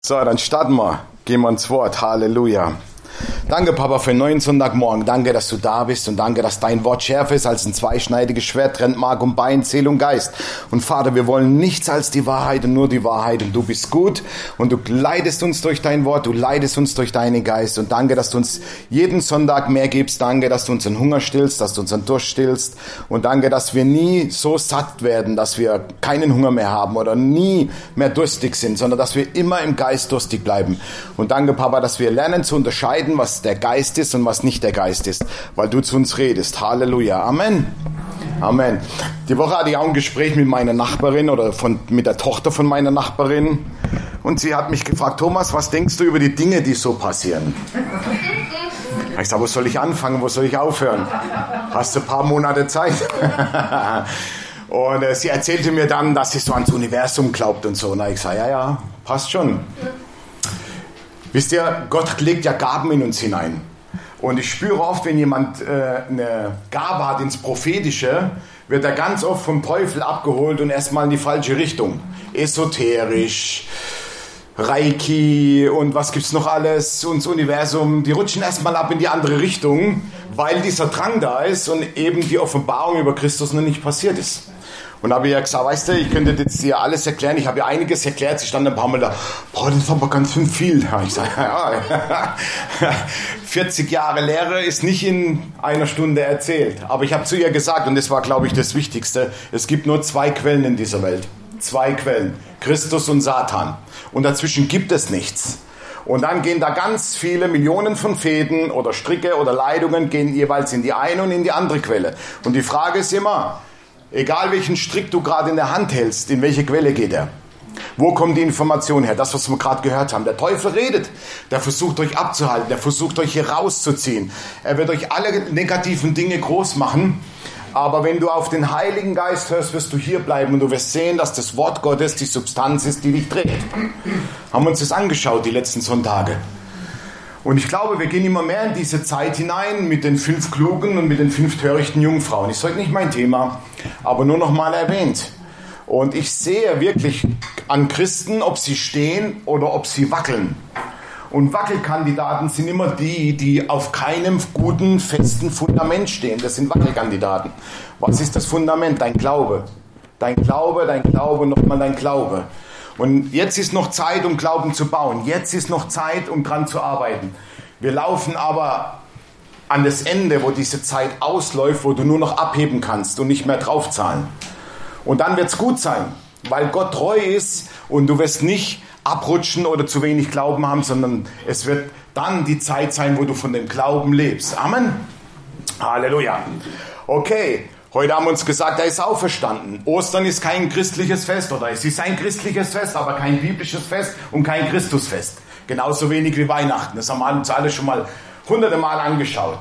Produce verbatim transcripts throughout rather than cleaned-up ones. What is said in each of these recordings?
So, dann starten wir. Gehen wir ins Wort. Halleluja. Danke, Papa, für den neuen Sonntagmorgen. Danke, dass du da bist und danke, dass dein Wort schärfer ist als ein zweischneidiges Schwert, trennt Mark und Bein, Seele und Geist. Und Vater, wir wollen nichts als die Wahrheit und nur die Wahrheit. Und du bist gut und du leitest uns durch dein Wort, du leitest uns durch deinen Geist. Und danke, dass du uns jeden Sonntag mehr gibst. Danke, dass du unseren Hunger stillst, dass du unseren Durst stillst. Und danke, dass wir nie so satt werden, dass wir keinen Hunger mehr haben oder nie mehr durstig sind, sondern dass wir immer im Geist durstig bleiben. Und danke, Papa, dass wir lernen zu unterscheiden, was der Geist ist und was nicht der Geist ist, weil du zu uns redest. Halleluja. Amen. Amen. Die Woche hatte ich auch ein Gespräch mit meiner Nachbarin oder von, mit der Tochter von meiner Nachbarin und sie hat mich gefragt, Thomas, was denkst du über die Dinge, die so passieren? Ich sage, wo soll ich anfangen, wo soll ich aufhören? Hast du ein paar Monate Zeit? Und äh, sie erzählte mir dann, dass sie so ans Universum glaubt und so. Und ich sage, ja, ja, passt schon. Wisst ihr, Gott legt ja Gaben in uns hinein. Und ich spüre oft, wenn jemand äh, eine Gabe hat ins Prophetische, wird er ganz oft vom Teufel abgeholt und erstmal in die falsche Richtung. Esoterisch, Reiki und was gibt's noch alles, und das Universum, die rutschen erstmal ab in die andere Richtung, weil dieser Drang da ist und eben die Offenbarung über Christus noch nicht passiert ist. Und da habe ich ja gesagt, weißt du, ich könnte jetzt dir alles erklären. Ich habe ja einiges erklärt. Sie stand ein paar Mal da, boah, das ist aber ganz schön viel. Ich sage, ja, vierzig Jahre Lehre ist nicht in einer Stunde erzählt. Aber ich habe zu ihr gesagt, und das war, glaube ich, das Wichtigste, es gibt nur zwei Quellen in dieser Welt. Zwei Quellen, Christus und Satan. Und dazwischen gibt es nichts. Und dann gehen da ganz viele Millionen von Fäden oder Stricke oder Leitungen, gehen jeweils in die eine und in die andere Quelle. Und die Frage ist immer, egal welchen Strick du gerade in der Hand hältst, in welche Quelle geht er? Wo kommt die Information her? Das, was wir gerade gehört haben. Der Teufel redet. Der versucht euch abzuhalten. Der versucht euch hier rauszuziehen. Er wird euch alle negativen Dinge groß machen. Aber wenn du auf den Heiligen Geist hörst, wirst du hier bleiben und du wirst sehen, dass das Wort Gottes die Substanz ist, die dich trägt. Haben wir uns das angeschaut, die letzten Sonntage. Und ich glaube, wir gehen immer mehr in diese Zeit hinein mit den fünf klugen und mit den fünf törichten Jungfrauen. Ist heute nicht mein Thema, aber nur noch mal erwähnt. Und ich sehe wirklich an Christen, ob sie stehen oder ob sie wackeln. Und Wackelkandidaten sind immer die, die auf keinem guten, festen Fundament stehen. Das sind Wackelkandidaten. Was ist das Fundament? Dein Glaube. Dein Glaube, dein Glaube, nochmal dein Glaube. Und jetzt ist noch Zeit, um Glauben zu bauen. Jetzt ist noch Zeit, um dran zu arbeiten. Wir laufen aber an das Ende, wo diese Zeit ausläuft, wo du nur noch abheben kannst und nicht mehr draufzahlen. Und dann wird es gut sein, weil Gott treu ist und du wirst nicht abrutschen oder zu wenig Glauben haben, sondern es wird dann die Zeit sein, wo du von dem Glauben lebst. Amen. Halleluja. Okay. Heute haben wir uns gesagt, er ist auferstanden. Ostern ist kein christliches Fest, oder es ist ein christliches Fest, aber kein biblisches Fest und kein Christusfest. Genauso wenig wie Weihnachten. Das haben wir uns alle schon mal hunderte Mal angeschaut.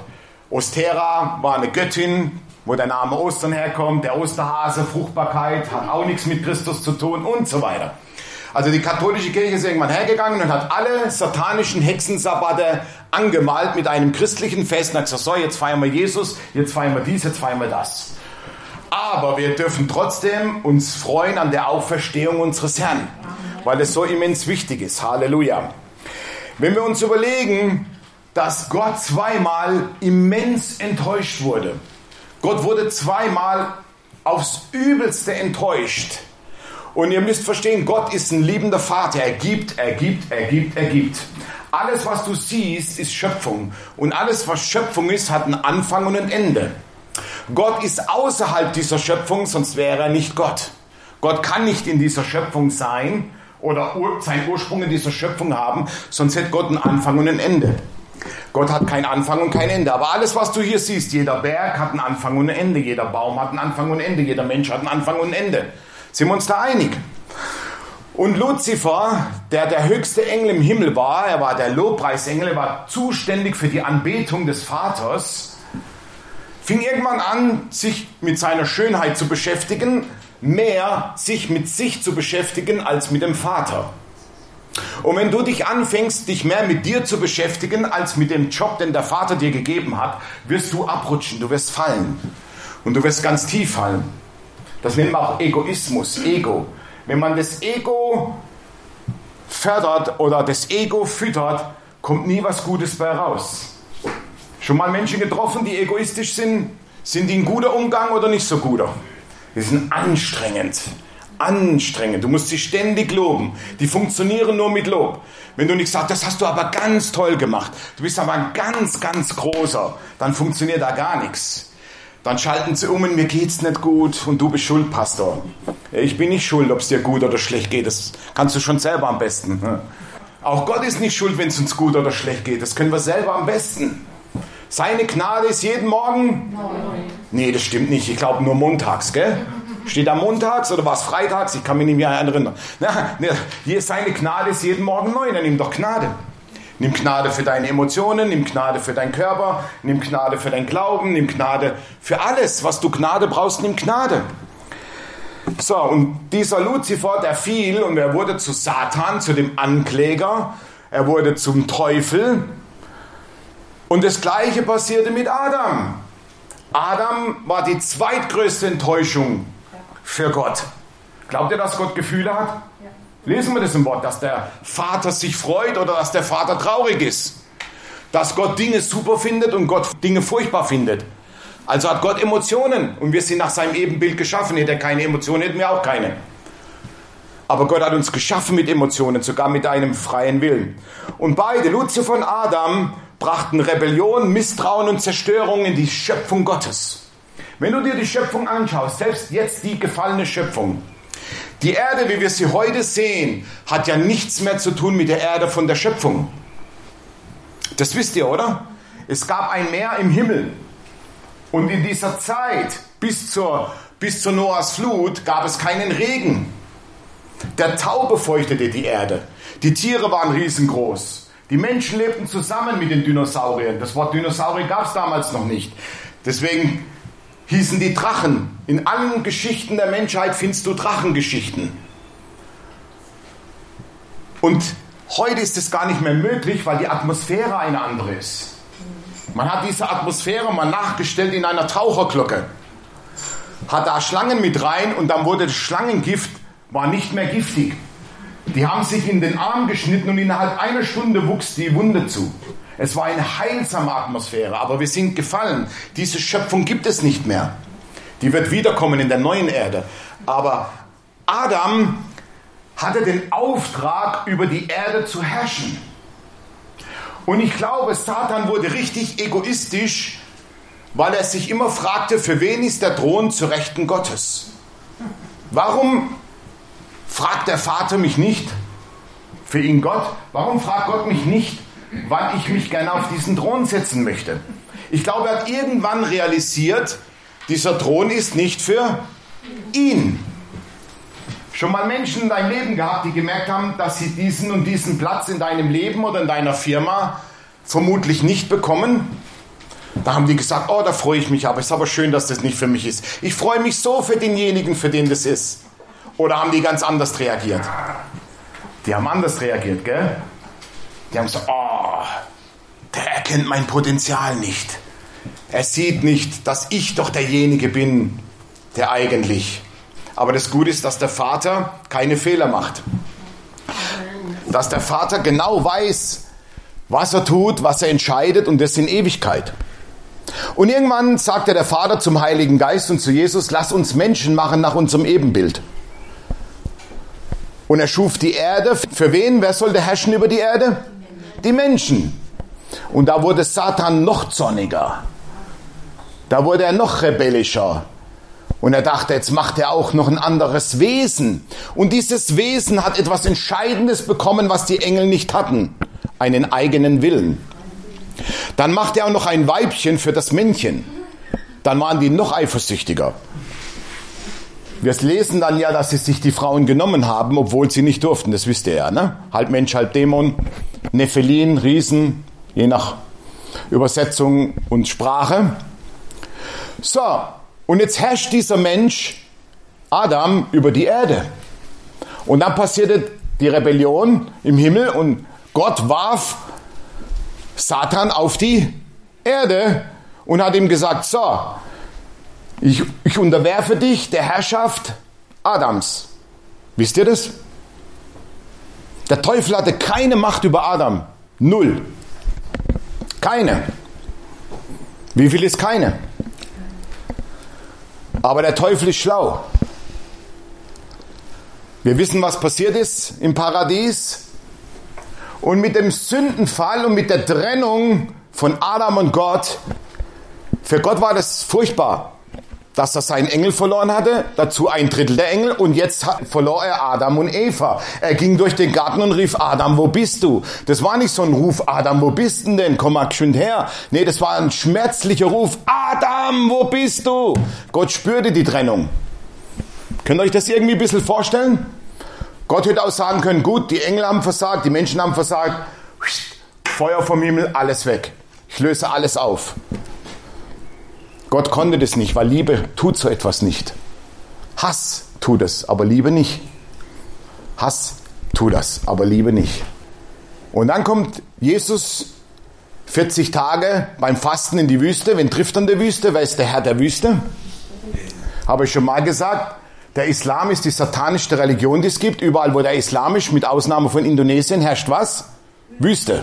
Ostera war eine Göttin, wo der Name Ostern herkommt. Der Osterhase, Fruchtbarkeit, hat auch nichts mit Christus zu tun und so weiter. Also die katholische Kirche ist irgendwann hergegangen und hat alle satanischen Hexensabbate angemalt mit einem christlichen Fest und hat gesagt, so, jetzt feiern wir Jesus, jetzt feiern wir dies, jetzt feiern wir das. Aber wir dürfen trotzdem uns freuen an der Auferstehung unseres Herrn, weil es so immens wichtig ist. Halleluja. Wenn wir uns überlegen, dass Gott zweimal immens enttäuscht wurde. Gott wurde zweimal aufs Übelste enttäuscht. Und ihr müsst verstehen, Gott ist ein liebender Vater. Er gibt, er gibt, er gibt, er gibt. Alles, was du siehst, ist Schöpfung. Und alles, was Schöpfung ist, hat einen Anfang und ein Ende. Gott ist außerhalb dieser Schöpfung, sonst wäre er nicht Gott. Gott kann nicht in dieser Schöpfung sein oder seinen Ursprung in dieser Schöpfung haben, sonst hätte Gott einen Anfang und ein Ende. Gott hat keinen Anfang und kein Ende. Aber alles, was du hier siehst, jeder Berg hat einen Anfang und ein Ende, jeder Baum hat einen Anfang und ein Ende, jeder Mensch hat einen Anfang und ein Ende. Sind wir uns da einig? Und Luzifer, der der höchste Engel im Himmel war, er war der Lobpreisengel, er war zuständig für die Anbetung des Vaters, fing irgendwann an, sich mit seiner Schönheit zu beschäftigen, mehr sich mit sich zu beschäftigen als mit dem Vater. Und wenn du dich anfängst, dich mehr mit dir zu beschäftigen als mit dem Job, den der Vater dir gegeben hat, wirst du abrutschen, du wirst fallen. Und du wirst ganz tief fallen. Das nennt man auch Egoismus, Ego. Wenn man das Ego fördert oder das Ego füttert, kommt nie was Gutes bei raus. Schon mal Menschen getroffen, die egoistisch sind? Sind die ein guter Umgang oder nicht so guter? Die sind anstrengend. Anstrengend. Du musst sie ständig loben. Die funktionieren nur mit Lob. Wenn du nicht sagst, das hast du aber ganz toll gemacht, du bist aber ein ganz, ganz großer, dann funktioniert da gar nichts. Dann schalten sie um und mir geht's nicht gut und du bist schuld, Pastor. Ich bin nicht schuld, ob es dir gut oder schlecht geht. Das kannst du schon selber am besten. Auch Gott ist nicht schuld, wenn es uns gut oder schlecht geht. Das können wir selber am besten. Seine Gnade ist jeden Morgen? Nein. Nee, das stimmt nicht. Ich glaube nur montags, gell? Steht da montags oder war es freitags? Ich kann mich nicht mehr erinnern. Na, hier seine Gnade ist jeden Morgen neu. Dann nimm doch Gnade. Nimm Gnade für deine Emotionen, nimm Gnade für deinen Körper, nimm Gnade für deinen Glauben, nimm Gnade für alles, was du Gnade brauchst, nimm Gnade. So, und dieser Luzifer, der fiel und er wurde zu Satan, zu dem Ankläger, er wurde zum Teufel. Und das Gleiche passierte mit Adam. Adam war die zweitgrößte Enttäuschung für Gott. Glaubt ihr, dass Gott Gefühle hat? Ja. Lesen wir das im Wort, dass der Vater sich freut oder dass der Vater traurig ist. Dass Gott Dinge super findet und Gott Dinge furchtbar findet. Also hat Gott Emotionen und wir sind nach seinem Ebenbild geschaffen. Hätte er keine Emotionen, hätten wir auch keine. Aber Gott hat uns geschaffen mit Emotionen, sogar mit einem freien Willen. Und beide, Luzifer und Adam, brachten Rebellion, Misstrauen und Zerstörung in die Schöpfung Gottes. Wenn du dir die Schöpfung anschaust, selbst jetzt die gefallene Schöpfung, die Erde, wie wir sie heute sehen, hat ja nichts mehr zu tun mit der Erde von der Schöpfung. Das wisst ihr, oder? Es gab ein Meer im Himmel. Und in dieser Zeit, bis zur, bis zur Noahs Flut, gab es keinen Regen. Der Tau befeuchtete die Erde. Die Tiere waren riesengroß. Die Menschen lebten zusammen mit den Dinosauriern. Das Wort Dinosaurier gab es damals noch nicht. Deswegen hießen die Drachen. In allen Geschichten der Menschheit findest du Drachengeschichten. Und heute ist es gar nicht mehr möglich, weil die Atmosphäre eine andere ist. Man hat diese Atmosphäre mal nachgestellt in einer Taucherglocke. Hat da Schlangen mit rein und dann wurde das Schlangengift, war nicht mehr giftig. Die haben sich in den Arm geschnitten und innerhalb einer Stunde wuchs die Wunde zu. Es war eine heilsame Atmosphäre, aber wir sind gefallen. Diese Schöpfung gibt es nicht mehr. Die wird wiederkommen in der neuen Erde. Aber Adam hatte den Auftrag, über die Erde zu herrschen. Und ich glaube, Satan wurde richtig egoistisch, weil er sich immer fragte, für wen ist der Thron zur Rechten Gottes? Warum fragt der Vater mich nicht, für ihn Gott, warum fragt Gott mich nicht, wann ich mich gerne auf diesen Thron setzen möchte? Ich glaube, er hat irgendwann realisiert, dieser Thron ist nicht für ihn. Schon mal Menschen in deinem Leben gehabt, die gemerkt haben, dass sie diesen und diesen Platz in deinem Leben oder in deiner Firma vermutlich nicht bekommen? Da haben die gesagt, oh, da freue ich mich, aber es ist aber schön, dass das nicht für mich ist. Ich freue mich so für denjenigen, für den das ist. Oder haben die ganz anders reagiert? Die haben anders reagiert, gell? Die haben gesagt, oh, der erkennt mein Potenzial nicht. Er sieht nicht, dass ich doch derjenige bin, der eigentlich. Aber das Gute ist, dass der Vater keine Fehler macht. Dass der Vater genau weiß, was er tut, was er entscheidet und das in Ewigkeit. Und irgendwann sagte der Vater zum Heiligen Geist und zu Jesus, lass uns Menschen machen nach unserem Ebenbild. Und er schuf die Erde. Für wen? Wer sollte herrschen über die Erde? Die Menschen. Und da wurde Satan noch zorniger. Da wurde er noch rebellischer. Und er dachte, jetzt macht er auch noch ein anderes Wesen. Und dieses Wesen hat etwas Entscheidendes bekommen, was die Engel nicht hatten. Einen eigenen Willen. Dann macht er auch noch ein Weibchen für das Männchen. Dann waren die noch eifersüchtiger. Wir lesen dann ja, dass sie sich die Frauen genommen haben, obwohl sie nicht durften. Das wisst ihr ja, ne? Halb Mensch, halb Dämon. Nephelin, Riesen, je nach Übersetzung und Sprache. So, und jetzt herrscht dieser Mensch, Adam, über die Erde. Und dann passierte die Rebellion im Himmel und Gott warf Satan auf die Erde und hat ihm gesagt, so, ich, ich unterwerfe dich der Herrschaft Adams. Wisst ihr das? Der Teufel hatte keine Macht über Adam. Null. Keine. Wie viel ist keine? Aber der Teufel ist schlau. Wir wissen, was passiert ist im Paradies. Und mit dem Sündenfall und mit der Trennung von Adam und Gott, für Gott war das furchtbar, dass er seinen Engel verloren hatte, dazu ein Drittel der Engel, und jetzt verlor er Adam und Eva. Er ging durch den Garten und rief, Adam, wo bist du? Das war nicht so ein Ruf, Adam, wo bist du denn? Komm mal geschwind her. Nee, das war ein schmerzlicher Ruf, Adam, wo bist du? Gott spürte die Trennung. Könnt ihr euch das irgendwie ein bisschen vorstellen? Gott hätte auch sagen können, gut, die Engel haben versagt, die Menschen haben versagt, Feuer vom Himmel, alles weg. Ich löse alles auf. Gott konnte das nicht, weil Liebe tut so etwas nicht. Hass tut es, aber Liebe nicht. Hass tut das, aber Liebe nicht. Und dann kommt Jesus vierzig Tage beim Fasten in die Wüste. Wen trifft er in der Wüste? Wer ist der Herr der Wüste? Habe ich schon mal gesagt. Der Islam ist die satanischste Religion, die es gibt. Überall, wo der Islam ist, mit Ausnahme von Indonesien, herrscht was? Wüste.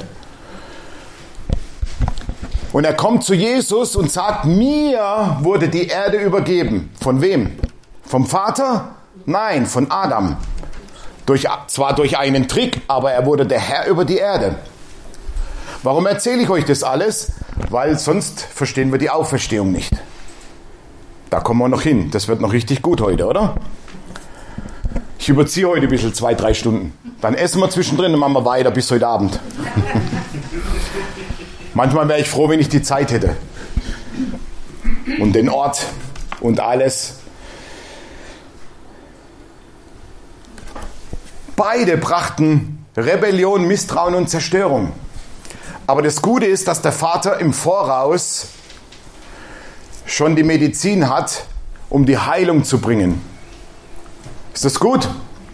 Und er kommt zu Jesus und sagt, mir wurde die Erde übergeben. Von wem? Vom Vater? Nein, von Adam. Durch, zwar durch einen Trick, aber er wurde der Herr über die Erde. Warum erzähle ich euch das alles? Weil sonst verstehen wir die Auferstehung nicht. Da kommen wir noch hin. Das wird noch richtig gut heute, oder? Ich überziehe heute ein bisschen, zwei, drei Stunden. Dann essen wir zwischendrin und machen wir weiter bis heute Abend. Manchmal wäre ich froh, wenn ich die Zeit hätte. Und den Ort und alles. Beide brachten Rebellion, Misstrauen und Zerstörung. Aber das Gute ist, dass der Vater im Voraus schon die Medizin hat, um die Heilung zu bringen. Ist das gut?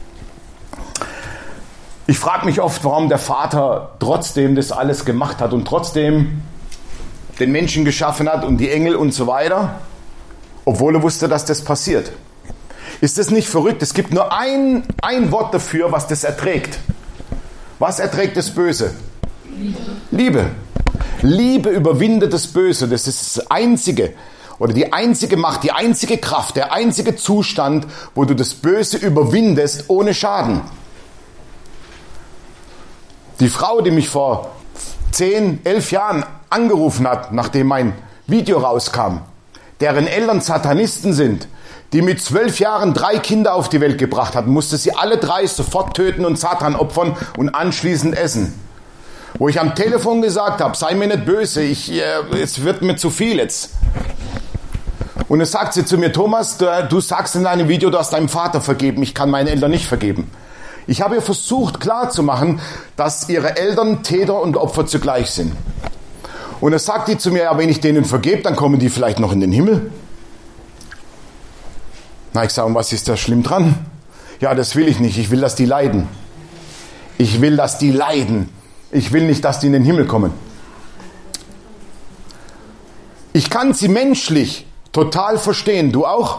Ich frage mich oft, warum der Vater trotzdem das alles gemacht hat und trotzdem den Menschen geschaffen hat und die Engel und so weiter, obwohl er wusste, dass das passiert. Ist das nicht verrückt? Es gibt nur ein, ein Wort dafür, was das erträgt. Was erträgt das Böse? Liebe. Liebe. Liebe überwindet das Böse. Das ist das Einzige. Oder die einzige Macht, die einzige Kraft, der einzige Zustand, wo du das Böse überwindest ohne Schaden. Die Frau, die mich vor zehn, elf Jahren angerufen hat, nachdem mein Video rauskam, deren Eltern Satanisten sind, die mit zwölf Jahren drei Kinder auf die Welt gebracht hat, musste sie alle drei sofort töten und Satan opfern und anschließend essen. Wo ich am Telefon gesagt habe, sei mir nicht böse, ich, äh, es wird mir zu viel jetzt. Und dann sagt sie zu mir, Thomas, du, du sagst in deinem Video, du hast deinem Vater vergeben, ich kann meinen Eltern nicht vergeben. Ich habe ihr versucht klarzumachen, dass ihre Eltern Täter und Opfer zugleich sind. Und dann sagt die zu mir, ja, wenn ich denen vergebe, dann kommen die vielleicht noch in den Himmel. Na, ich sage, und was ist da schlimm dran? Ja, das will ich nicht, ich will, dass die leiden. Ich will, dass die leiden. Ich will nicht, dass die in den Himmel kommen. Ich kann sie menschlich total verstehen. Du auch?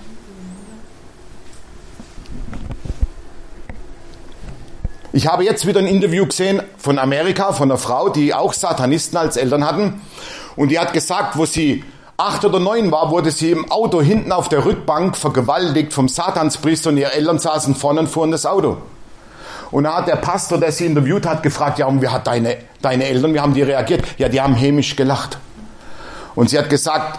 Ich habe jetzt wieder ein Interview gesehen von Amerika, von einer Frau, die auch Satanisten als Eltern hatten. Und die hat gesagt, wo sie acht oder neun war, wurde sie im Auto hinten auf der Rückbank vergewaltigt vom Satanspriester und ihre Eltern saßen vorne und fuhren das Auto. Und da hat der Pastor, der sie interviewt hat, gefragt, ja, und wie hat deine, deine Eltern, wie haben die reagiert? Ja, die haben hämisch gelacht. Und sie hat gesagt,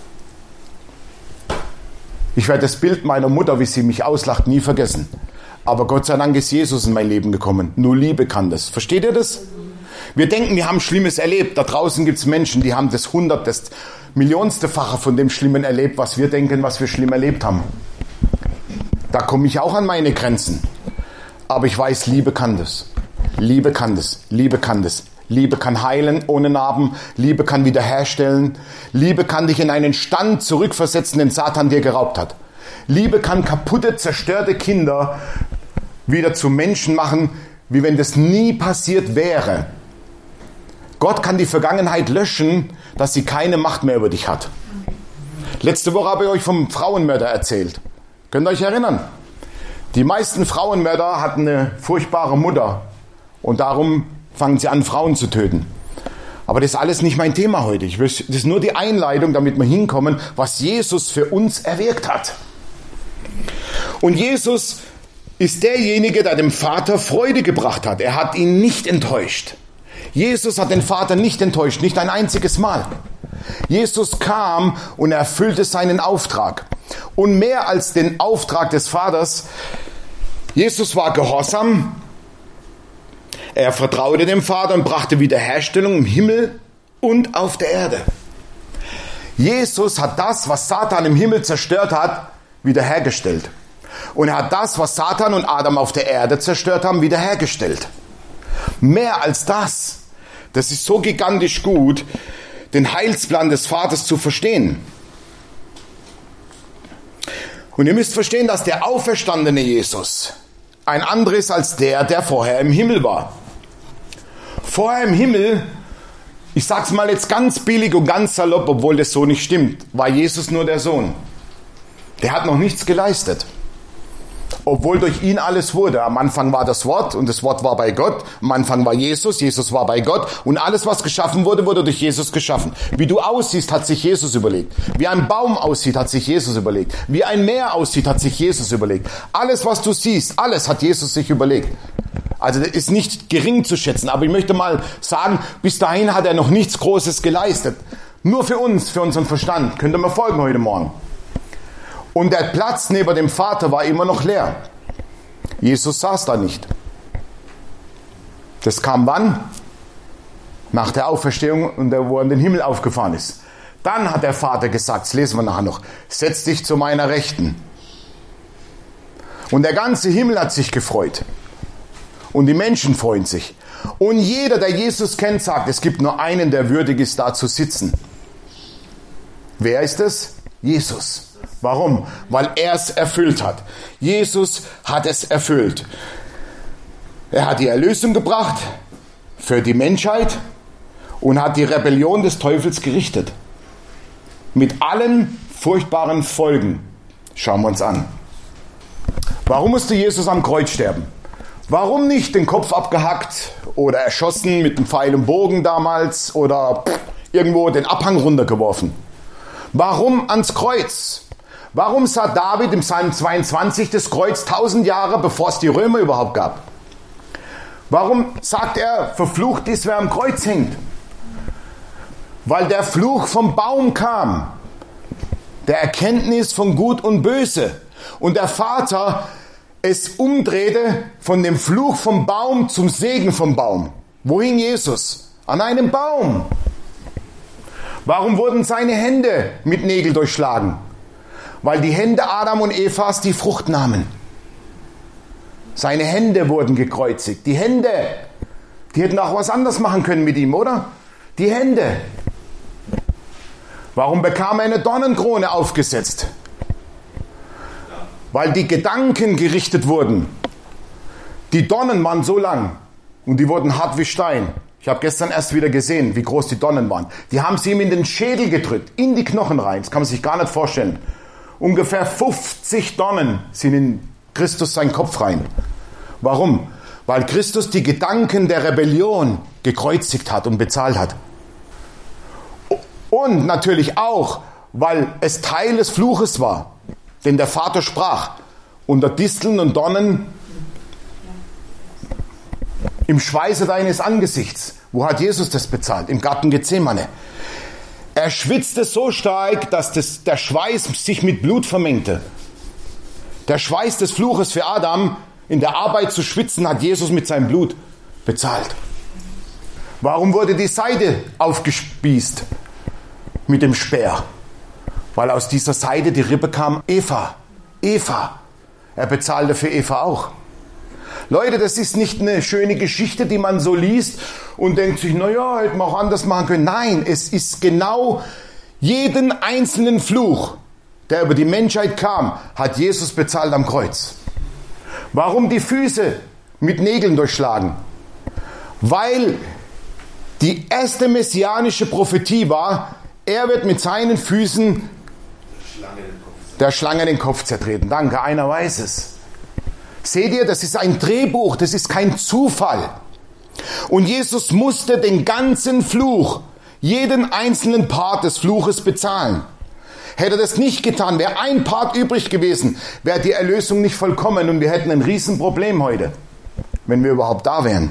ich werde das Bild meiner Mutter, wie sie mich auslacht, nie vergessen. Aber Gott sei Dank ist Jesus in mein Leben gekommen. Nur Liebe kann das. Versteht ihr das? Wir denken, wir haben Schlimmes erlebt. Da draußen gibt es Menschen, die haben das hundert, das millionste Fache von dem Schlimmen erlebt, was wir denken, was wir schlimm erlebt haben. Da komme ich auch an meine Grenzen. Aber ich weiß, Liebe kann das. Liebe kann das. Liebe kann das. Liebe kann heilen ohne Narben. Liebe kann wiederherstellen. Liebe kann dich in einen Stand zurückversetzen, den Satan dir geraubt hat. Liebe kann kaputte, zerstörte Kinder wieder zu Menschen machen, wie wenn das nie passiert wäre. Gott kann die Vergangenheit löschen, dass sie keine Macht mehr über dich hat. Letzte Woche habe ich euch vom Frauenmörder erzählt. Könnt ihr euch erinnern? Die meisten Frauenmörder hatten eine furchtbare Mutter und darum fangen sie an, Frauen zu töten. Aber das ist alles nicht mein Thema heute. Ich will, das ist nur die Einleitung, damit wir hinkommen, was Jesus für uns erwirkt hat. Und Jesus ist derjenige, der dem Vater Freude gebracht hat. Er hat ihn nicht enttäuscht. Jesus hat den Vater nicht enttäuscht, nicht ein einziges Mal. Jesus kam und erfüllte seinen Auftrag. Und mehr als den Auftrag des Vaters, Jesus war gehorsam. Er vertraute dem Vater und brachte Wiederherstellung im Himmel und auf der Erde. Jesus hat das, was Satan im Himmel zerstört hat, wiederhergestellt. Und er hat das, was Satan und Adam auf der Erde zerstört haben, wiederhergestellt. Mehr als das. Das ist so gigantisch gut, den Heilsplan des Vaters zu verstehen. Und ihr müsst verstehen, dass der auferstandene Jesus ein anderer ist als der, der vorher im Himmel war. Vorher im Himmel, ich sag's mal jetzt ganz billig und ganz salopp, obwohl das so nicht stimmt, war Jesus nur der Sohn. Der hat noch nichts geleistet. Obwohl durch ihn alles wurde. Am Anfang war das Wort und das Wort war bei Gott. Am Anfang war Jesus, Jesus war bei Gott. Und alles, was geschaffen wurde, wurde durch Jesus geschaffen. Wie du aussiehst, hat sich Jesus überlegt. Wie ein Baum aussieht, hat sich Jesus überlegt. Wie ein Meer aussieht, hat sich Jesus überlegt. Alles, was du siehst, alles hat Jesus sich überlegt. Also das ist nicht gering zu schätzen. Aber ich möchte mal sagen, bis dahin hat er noch nichts Großes geleistet. Nur für uns, für unseren Verstand. Könnt ihr mir folgen heute Morgen? Und der Platz neben dem Vater war immer noch leer. Jesus saß da nicht. Das kam wann? Nach der Auferstehung und wo er in den Himmel aufgefahren ist. Dann hat der Vater gesagt, das lesen wir nachher noch, setz dich zu meiner Rechten. Und der ganze Himmel hat sich gefreut. Und die Menschen freuen sich. Und jeder, der Jesus kennt, sagt, es gibt nur einen, der würdig ist, da zu sitzen. Wer ist es? Jesus. Warum? Weil er es erfüllt hat. Jesus hat es erfüllt. Er hat die Erlösung gebracht für die Menschheit und hat die Rebellion des Teufels gerichtet. Mit allen furchtbaren Folgen. Schauen wir uns an. Warum musste Jesus am Kreuz sterben? Warum nicht den Kopf abgehackt oder erschossen mit einem Pfeil und Bogen damals oder irgendwo den Abhang runtergeworfen? Warum ans Kreuz? Warum sah David im Psalm zweiundzwanzig das Kreuz tausend Jahre, bevor es die Römer überhaupt gab? Warum sagt er, verflucht ist, wer am Kreuz hängt? Weil der Fluch vom Baum kam, der Erkenntnis von Gut und Böse. Und der Vater es umdrehte von dem Fluch vom Baum zum Segen vom Baum. Wo hing Jesus? An einem Baum. Warum wurden seine Hände mit Nägeln durchschlagen? Weil die Hände Adam und Evas die Frucht nahmen. Seine Hände wurden gekreuzigt. Die Hände, die hätten auch was anderes machen können mit ihm, oder? Die Hände. Warum bekam er eine Dornenkrone aufgesetzt? Weil die Gedanken gerichtet wurden. Die Dornen waren so lang und die wurden hart wie Stein. Ich habe gestern erst wieder gesehen, wie groß die Dornen waren. Die haben sie ihm in den Schädel gedrückt, in die Knochen rein. Das kann man sich gar nicht vorstellen. Ungefähr fünfzig Dornen sind in Christus seinen Kopf rein. Warum? Weil Christus die Gedanken der Rebellion gekreuzigt hat und bezahlt hat. Und natürlich auch, weil es Teil des Fluches war. Denn der Vater sprach, unter Disteln und Dornen im Schweiße deines Angesichts. Wo hat Jesus das bezahlt? Im Garten Gethsemane. Er schwitzte so stark, dass das, der Schweiß sich mit Blut vermengte. Der Schweiß des Fluches für Adam, in der Arbeit zu schwitzen, hat Jesus mit seinem Blut bezahlt. Warum wurde die Seide aufgespießt mit dem Speer? Weil aus dieser Seide die Rippe kam Eva. Eva. Er bezahlte für Eva auch. Leute, das ist nicht eine schöne Geschichte, die man so liest und denkt sich, naja, hätten wir auch anders machen können. Nein, es ist genau jeden einzelnen Fluch, der über die Menschheit kam, hat Jesus bezahlt am Kreuz. Warum die Füße mit Nägeln durchschlagen? Weil die erste messianische Prophetie war, er wird mit seinen Füßen der Schlange den Kopf zertreten. Danke, einer weiß es. Seht ihr, das ist ein Drehbuch, das ist kein Zufall. Und Jesus musste den ganzen Fluch, jeden einzelnen Part des Fluches bezahlen. Hätte er das nicht getan, wäre ein Part übrig gewesen, wäre die Erlösung nicht vollkommen und wir hätten ein Riesenproblem heute, wenn wir überhaupt da wären.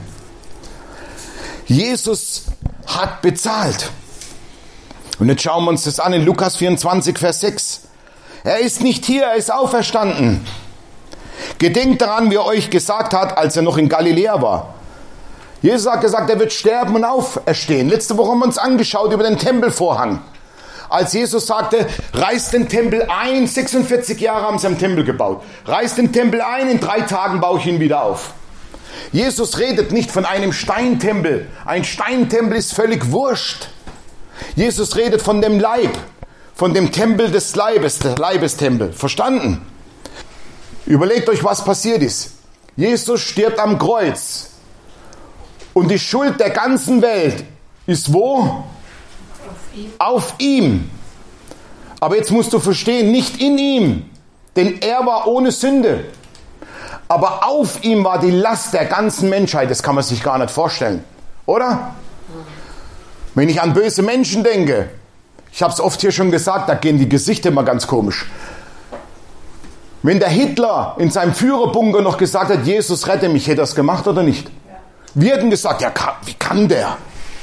Jesus hat bezahlt. Und jetzt schauen wir uns das an in Lukas vierundzwanzig, Vers sechs. Er ist nicht hier, er ist auferstanden. Gedenkt daran, wie er euch gesagt hat, als er noch in Galiläa war. Jesus hat gesagt, er wird sterben und auferstehen. Letzte Woche haben wir uns angeschaut über den Tempelvorhang. Als Jesus sagte, reißt den Tempel ein, sechsundvierzig Jahre haben sie am Tempel gebaut. Reißt den Tempel ein, in drei Tagen baue ich ihn wieder auf. Jesus redet nicht von einem Steintempel. Ein Steintempel ist völlig wurscht. Jesus redet von dem Leib, von dem Tempel des Leibes, der Leibestempel. Verstanden? Überlegt euch, was passiert ist. Jesus stirbt am Kreuz. Und die Schuld der ganzen Welt ist wo? Auf ihm. Auf ihm. Aber jetzt musst du verstehen, nicht in ihm. Denn er war ohne Sünde. Aber auf ihm war die Last der ganzen Menschheit. Das kann man sich gar nicht vorstellen. Oder? Wenn ich an böse Menschen denke, ich habe es oft hier schon gesagt, da gehen die Gesichter immer ganz komisch. Wenn der Hitler in seinem Führerbunker noch gesagt hat, Jesus rette mich, hätte er es gemacht oder nicht? Wir hätten gesagt, ja, wie kann der?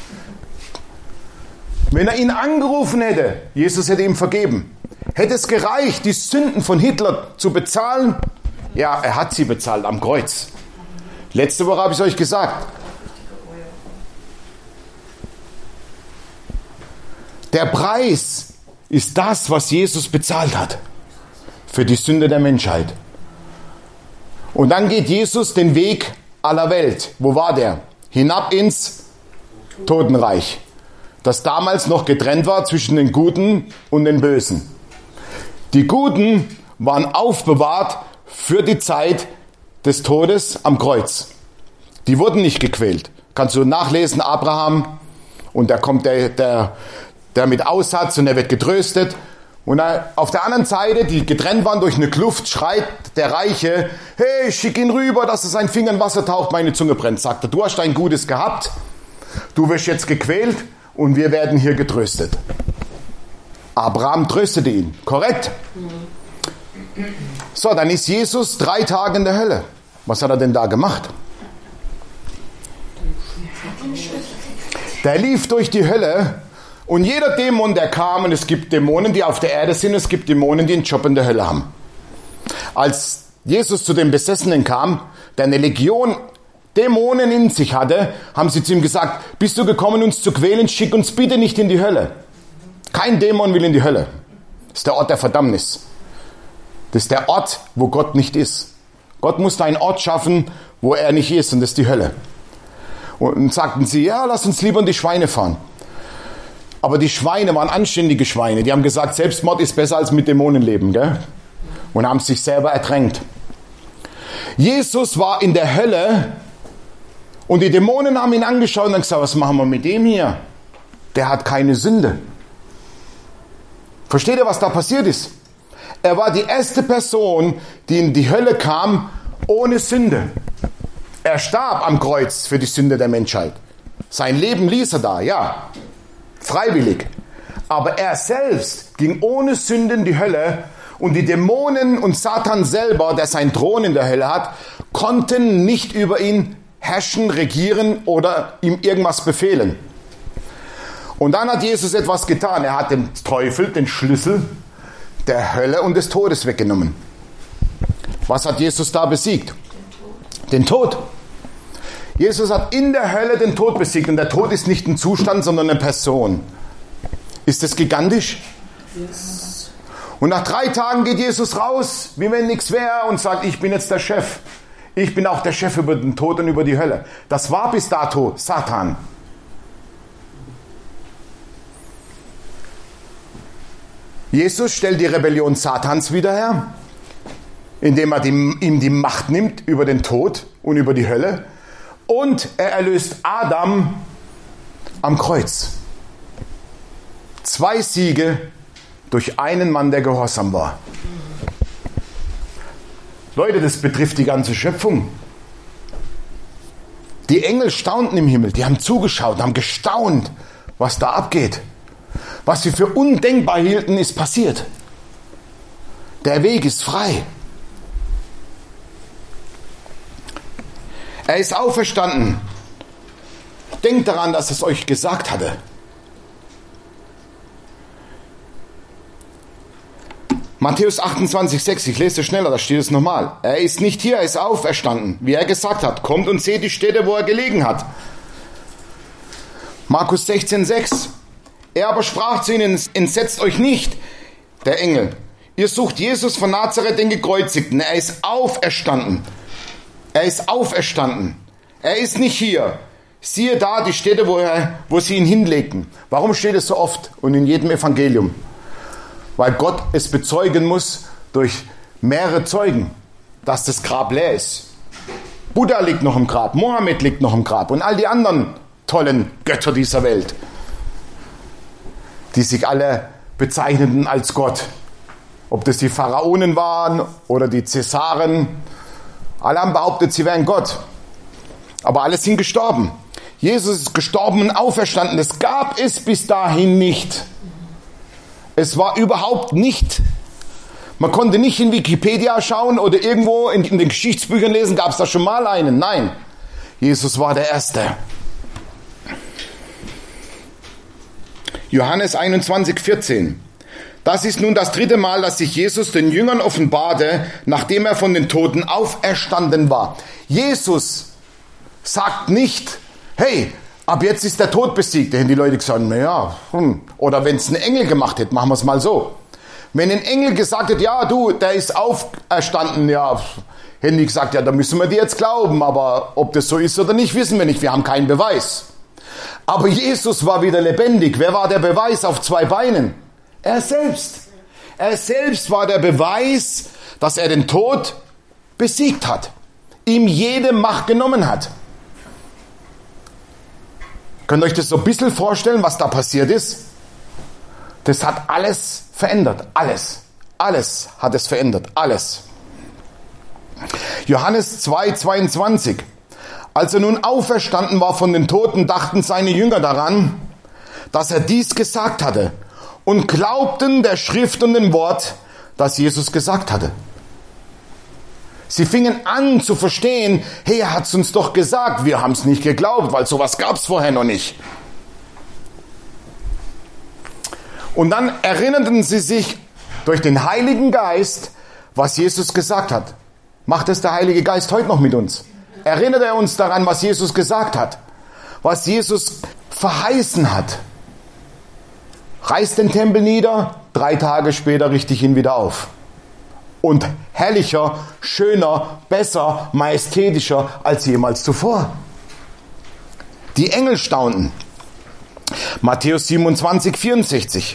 Wenn er ihn angerufen hätte, Jesus hätte ihm vergeben. Hätte es gereicht, die Sünden von Hitler zu bezahlen? Ja, er hat sie bezahlt am Kreuz. Letzte Woche habe ich es euch gesagt. Der Preis ist das, was Jesus bezahlt hat für die Sünde der Menschheit. Und dann geht Jesus den Weg aller Welt. Wo war der? Hinab ins Totenreich, das damals noch getrennt war zwischen den Guten und den Bösen. Die Guten waren aufbewahrt für die Zeit des Todes am Kreuz. Die wurden nicht gequält. Kannst du nachlesen, Abraham, und da kommt der, der, der mit Aussatz und er wird getröstet. Und auf der anderen Seite, die getrennt waren durch eine Kluft, schreit der Reiche, hey, schick ihn rüber, dass er seinen Finger in Wasser taucht, meine Zunge brennt. Sagt er, du hast ein Gutes gehabt, du wirst jetzt gequält und wir werden hier getröstet. Abraham tröstete ihn, korrekt? So, dann ist Jesus drei Tage in der Hölle. Was hat er denn da gemacht? Der lief durch die Hölle. Und jeder Dämon, der kam, und es gibt Dämonen, die auf der Erde sind, es gibt Dämonen, die einen Job in der Hölle haben. Als Jesus zu den Besessenen kam, der eine Legion Dämonen in sich hatte, haben sie zu ihm gesagt, bist du gekommen, uns zu quälen, schick uns bitte nicht in die Hölle. Kein Dämon will in die Hölle. Das ist der Ort der Verdammnis. Das ist der Ort, wo Gott nicht ist. Gott muss einen Ort schaffen, wo er nicht ist, und das ist die Hölle. Und sagten sie, ja, lass uns lieber in die Schweine fahren. Aber die Schweine waren anständige Schweine. Die haben gesagt, Selbstmord ist besser als mit Dämonen leben, gell? Und haben sich selber ertränkt. Jesus war in der Hölle und die Dämonen haben ihn angeschaut und haben gesagt, was machen wir mit dem hier? Der hat keine Sünde. Versteht ihr, was da passiert ist? Er war die erste Person, die in die Hölle kam, ohne Sünde. Er starb am Kreuz für die Sünde der Menschheit. Sein Leben ließ er da, ja. Freiwillig. Aber er selbst ging ohne Sünde in die Hölle und die Dämonen und Satan selber, der seinen Thron in der Hölle hat, konnten nicht über ihn herrschen, regieren oder ihm irgendwas befehlen. Und dann hat Jesus etwas getan. Er hat dem Teufel den Schlüssel der Hölle und des Todes weggenommen. Was hat Jesus da besiegt? Den Tod. Jesus hat in der Hölle den Tod besiegt. Und der Tod ist nicht ein Zustand, sondern eine Person. Ist das gigantisch? Yes. Und nach drei Tagen geht Jesus raus, wie wenn nichts wäre, und sagt, ich bin jetzt der Chef. Ich bin auch der Chef über den Tod und über die Hölle. Das war bis dato Satan. Jesus stellt die Rebellion Satans wieder her, indem er die, ihm die Macht nimmt über den Tod und über die Hölle. Und er erlöst Adam am Kreuz. Zwei Siege durch einen Mann, der gehorsam war. Leute, das betrifft die ganze Schöpfung. Die Engel staunten im Himmel, die haben zugeschaut, haben gestaunt, was da abgeht. Was sie für undenkbar hielten, ist passiert. Der Weg ist frei. Er ist auferstanden. Denkt daran, dass es euch gesagt hatte. Matthäus achtundzwanzig, sechs, ich lese es schneller, da steht es nochmal. Er ist nicht hier, er ist auferstanden, wie er gesagt hat. Kommt und seht die Stätte, wo er gelegen hat. Markus sechzehn, sechs. Er aber sprach zu ihnen, entsetzt euch nicht, der Engel. Ihr sucht Jesus von Nazareth, den Gekreuzigten. Er ist auferstanden. Er ist auferstanden. Er ist nicht hier. Siehe da die Stätte, wo, er, wo sie ihn hinlegten. Warum steht es so oft und in jedem Evangelium? Weil Gott es bezeugen muss durch mehrere Zeugen, dass das Grab leer ist. Buddha liegt noch im Grab, Mohammed liegt noch im Grab und all die anderen tollen Götter dieser Welt, die sich alle bezeichneten als Gott. Ob das die Pharaonen waren oder die Cäsaren, alle haben behauptet, sie wären Gott. Aber alle sind gestorben. Jesus ist gestorben und auferstanden. Das gab es bis dahin nicht. Es war überhaupt nicht. Man konnte nicht in Wikipedia schauen oder irgendwo in, in den Geschichtsbüchern lesen, gab es da schon mal einen. Nein, Jesus war der Erste. Johannes einundzwanzig, vierzehn. Das ist nun das dritte Mal, dass sich Jesus den Jüngern offenbarte, nachdem er von den Toten auferstanden war. Jesus sagt nicht, hey, ab jetzt ist der Tod besiegt. Da hätten die Leute gesagt, naja, hm. Oder wenn es ein Engel gemacht hätte, machen wir es mal so. Wenn ein Engel gesagt hätte, ja du, der ist auferstanden, ja, hätten die gesagt, ja, da müssen wir dir jetzt glauben, aber ob das so ist oder nicht, wissen wir nicht, wir haben keinen Beweis. Aber Jesus war wieder lebendig. Wer war der Beweis auf zwei Beinen? Er selbst. Er selbst war der Beweis, dass er den Tod besiegt hat, ihm jede Macht genommen hat. Könnt ihr euch das so ein bisschen vorstellen, was da passiert ist? Das hat alles verändert. Alles. Alles hat es verändert. Alles. Johannes zwei, zweiundzwanzig. Als er nun auferstanden war von den Toten, dachten seine Jünger daran, dass er dies gesagt hatte und glaubten der Schrift und dem Wort, das Jesus gesagt hatte. Sie fingen an zu verstehen, hey, er hat es uns doch gesagt, wir haben es nicht geglaubt, weil sowas gab es vorher noch nicht. Und dann erinnerten sie sich durch den Heiligen Geist, was Jesus gesagt hat. Macht es der Heilige Geist heute noch mit uns? Erinnert er uns daran, was Jesus gesagt hat? Was Jesus verheißen hat? Reißt den Tempel nieder, drei Tage später richte ich ihn wieder auf. Und herrlicher, schöner, besser, majestätischer als jemals zuvor. Die Engel staunten. Matthäus siebenundzwanzig, vierundsechzig.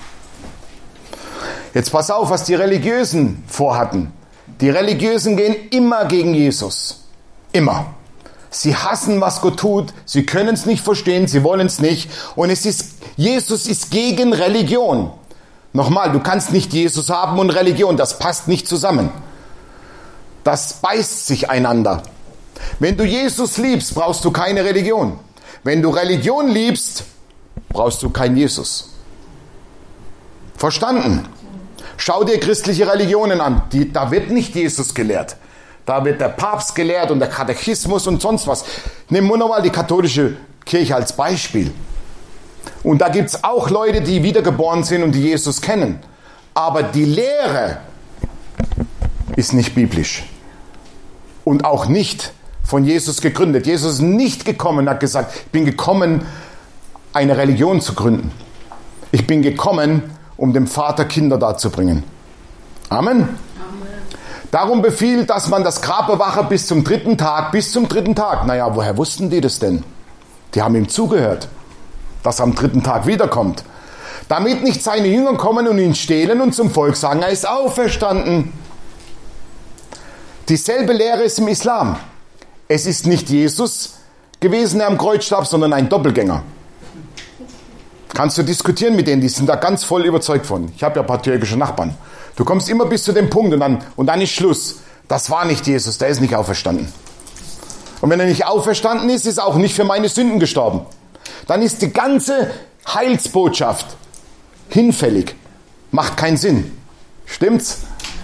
Jetzt pass auf, was die Religiösen vorhatten. Die Religiösen gehen immer gegen Jesus. Immer. Sie hassen, was Gott tut. Sie können es nicht verstehen. Sie wollen es nicht. Und es ist, Jesus ist gegen Religion. Nochmal, du kannst nicht Jesus haben und Religion. Das passt nicht zusammen. Das beißt sich einander. Wenn du Jesus liebst, brauchst du keine Religion. Wenn du Religion liebst, brauchst du keinen Jesus. Verstanden? Schau dir christliche Religionen an. Die, da wird nicht Jesus gelehrt. Da wird der Papst gelehrt und der Katechismus und sonst was. Nehmen wir nochmal die katholische Kirche als Beispiel. Und da gibt es auch Leute, die wiedergeboren sind und die Jesus kennen. Aber die Lehre ist nicht biblisch. Und auch nicht von Jesus gegründet. Jesus ist nicht gekommen und hat gesagt, ich bin gekommen, eine Religion zu gründen. Ich bin gekommen, um dem Vater Kinder darzubringen. Amen. Amen. Darum befiehlt, dass man das Grab bewache bis zum dritten Tag. Bis zum dritten Tag. Naja, woher wussten die das denn? Die haben ihm zugehört, dass er am dritten Tag wiederkommt. Damit nicht seine Jünger kommen und ihn stehlen und zum Volk sagen, er ist auferstanden. Dieselbe Lehre ist im Islam. Es ist nicht Jesus gewesen, der am Kreuz starb, sondern ein Doppelgänger. Kannst du diskutieren mit denen, die sind da ganz voll überzeugt von. Ich habe ja ein paar türkische Nachbarn. Du kommst immer bis zu dem Punkt und dann, und dann ist Schluss. Das war nicht Jesus, der ist nicht auferstanden. Und wenn er nicht auferstanden ist, ist er auch nicht für meine Sünden gestorben. Dann ist die ganze Heilsbotschaft hinfällig. Macht keinen Sinn. Stimmt's?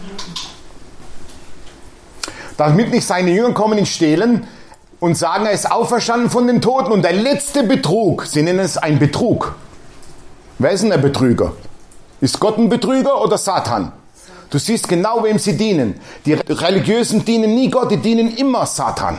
Damit nicht seine Jünger kommen ihn stehlen und sagen, er ist auferstanden von den Toten. Und der letzte Betrug, sie nennen es ein Betrug. Wer ist denn der Betrüger? Ist Gott ein Betrüger oder Satan? Du siehst genau, wem sie dienen. Die Religiösen dienen nie Gott, die dienen immer Satan.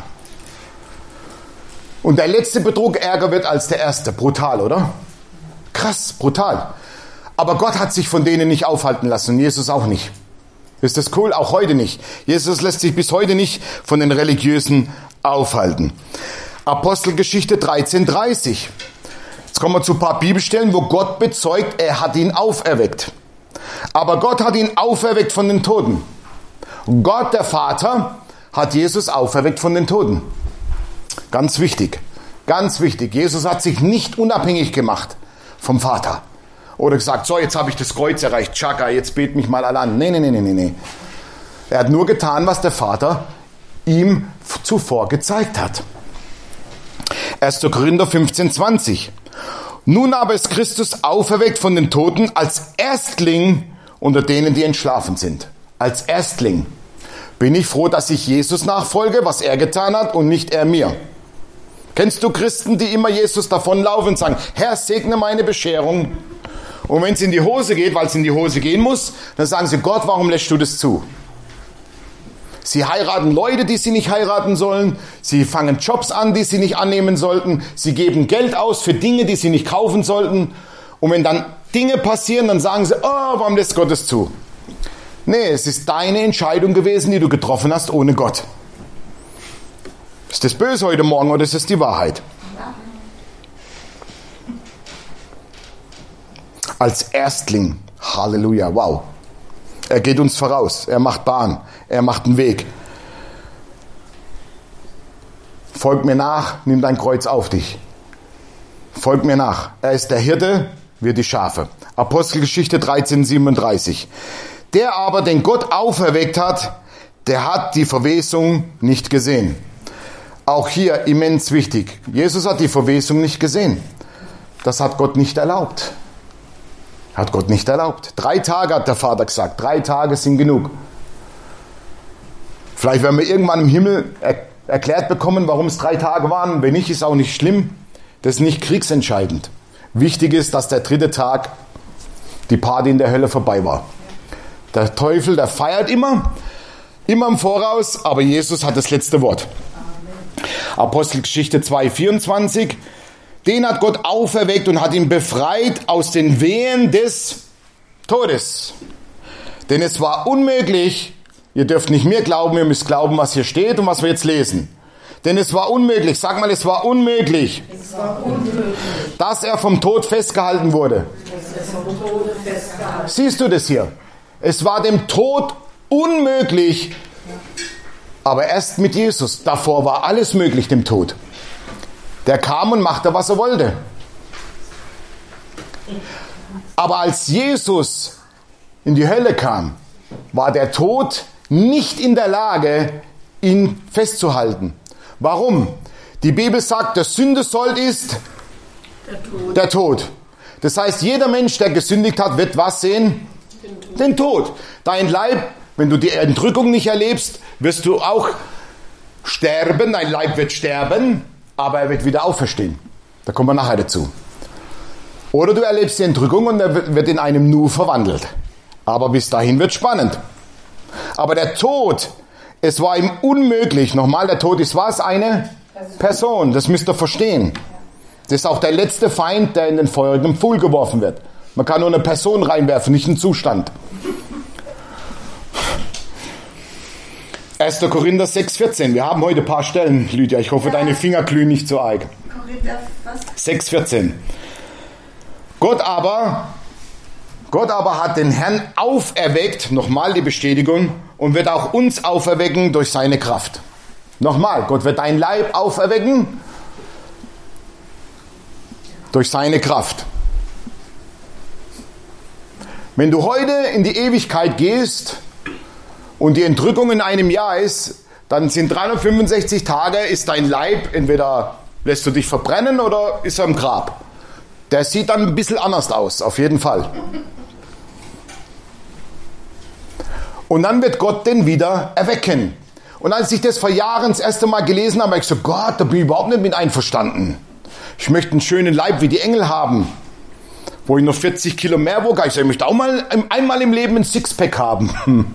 Und der letzte Betrug ärger wird als der erste. Brutal, oder? Krass, brutal. Aber Gott hat sich von denen nicht aufhalten lassen und Jesus auch nicht. Ist das cool? Auch heute nicht. Jesus lässt sich bis heute nicht von den Religiösen aufhalten. Apostelgeschichte dreizehn dreißig. Jetzt kommen wir zu ein paar Bibelstellen, wo Gott bezeugt, er hat ihn auferweckt. Aber Gott hat ihn auferweckt von den Toten. Gott, der Vater, hat Jesus auferweckt von den Toten. Ganz wichtig, ganz wichtig. Jesus hat sich nicht unabhängig gemacht vom Vater. Oder gesagt, so, jetzt habe ich das Kreuz erreicht, Chaka, jetzt bet mich mal alle an. Nee, nee, nee, nee, nee. Er hat nur getan, was der Vater ihm zuvor gezeigt hat. erster Korinther fünfzehn zwanzig. Nun aber ist Christus auferweckt von den Toten als Erstling unter denen, die entschlafen sind. Als Erstling. Bin ich froh, dass ich Jesus nachfolge, was er getan hat und nicht er mir. Kennst du Christen, die immer Jesus davonlaufen und sagen, Herr, segne meine Bescherung. Und wenn es in die Hose geht, weil es in die Hose gehen muss, dann sagen sie, Gott, warum lässt du das zu? Sie heiraten Leute, die sie nicht heiraten sollen. Sie fangen Jobs an, die sie nicht annehmen sollten. Sie geben Geld aus für Dinge, die sie nicht kaufen sollten. Und wenn dann Dinge passieren, dann sagen sie, oh, warum lässt Gott es zu? Nee, es ist deine Entscheidung gewesen, die du getroffen hast ohne Gott. Ist das böse heute Morgen oder ist das die Wahrheit? Als Erstling, Halleluja, wow. Er geht uns voraus, er macht Bahn, er macht einen Weg. Folg mir nach, nimm dein Kreuz auf dich. Folg mir nach. Er ist der Hirte, wir die Schafe. Apostelgeschichte dreizehn siebenunddreißig. Der aber, den Gott auferweckt hat, der hat die Verwesung nicht gesehen. Auch hier immens wichtig. Jesus hat die Verwesung nicht gesehen. Das hat Gott nicht erlaubt. Hat Gott nicht erlaubt. Drei Tage hat der Vater gesagt. Drei Tage sind genug. Vielleicht werden wir irgendwann im Himmel er- erklärt bekommen, warum es drei Tage waren. Wenn nicht, ist auch nicht schlimm. Das ist nicht kriegsentscheidend. Wichtig ist, dass der dritte Tag die Party in der Hölle vorbei war. Der Teufel, der feiert immer, immer im Voraus, aber Jesus hat das letzte Wort. Apostelgeschichte zwei vierundzwanzig. Den hat Gott auferweckt und hat ihn befreit aus den Wehen des Todes. Denn es war unmöglich, ihr dürft nicht mir glauben, ihr müsst glauben, was hier steht und was wir jetzt lesen. Denn es war unmöglich, sag mal, es war unmöglich, es war unmöglich. dass er vom Tod festgehalten wurde. Es vom Tode festgehalten. Siehst du das hier? Es war dem Tod unmöglich, aber erst mit Jesus. Davor war alles möglich dem Tod. Der kam und machte, was er wollte. Aber als Jesus in die Hölle kam, war der Tod nicht in der Lage, ihn festzuhalten. Warum? Die Bibel sagt, der Sündesold ist Der Tod. der Tod. Das heißt, jeder Mensch, der gesündigt hat, wird was sehen? Den Tod. Den Tod. Dein Leib, wenn du die Entrückung nicht erlebst, wirst du auch sterben. Dein Leib wird sterben, aber er wird wieder auferstehen. Da kommen wir nachher dazu. Oder du erlebst die Entrückung und er wird in einem Nu verwandelt. Aber bis dahin wird spannend. Aber der Tod, es war ihm unmöglich. Nochmal, der Tod ist was? Eine Person. Das müsst ihr verstehen. Das ist auch der letzte Feind, der in den feurigen Pfuhl geworfen wird. Man kann nur eine Person reinwerfen, nicht einen Zustand. erster Korinther sechs vierzehn. Wir haben heute ein paar Stellen, Lydia. Ich hoffe, deine Finger glühen nicht so arg. Korinther, was? sechs vierzehn. Gott aber, Gott aber hat den Herrn auferweckt, nochmal die Bestätigung, und wird auch uns auferwecken durch seine Kraft. Nochmal, Gott wird dein Leib auferwecken durch seine Kraft. Wenn du heute in die Ewigkeit gehst und die Entrückung in einem Jahr ist, dann sind dreihundertfünfundsechzig Tage, ist dein Leib, entweder lässt du dich verbrennen oder ist er im Grab. Der sieht dann ein bisschen anders aus, auf jeden Fall. Und dann wird Gott den wieder erwecken. Und als ich das vor Jahren das erste Mal gelesen habe, habe ich so, Gott, da bin ich überhaupt nicht mit einverstanden. Ich möchte einen schönen Leib wie die Engel haben, wo ich noch vierzig Kilo mehr wog. Ich, so, ich möchte auch mal einmal im Leben ein Sixpack haben.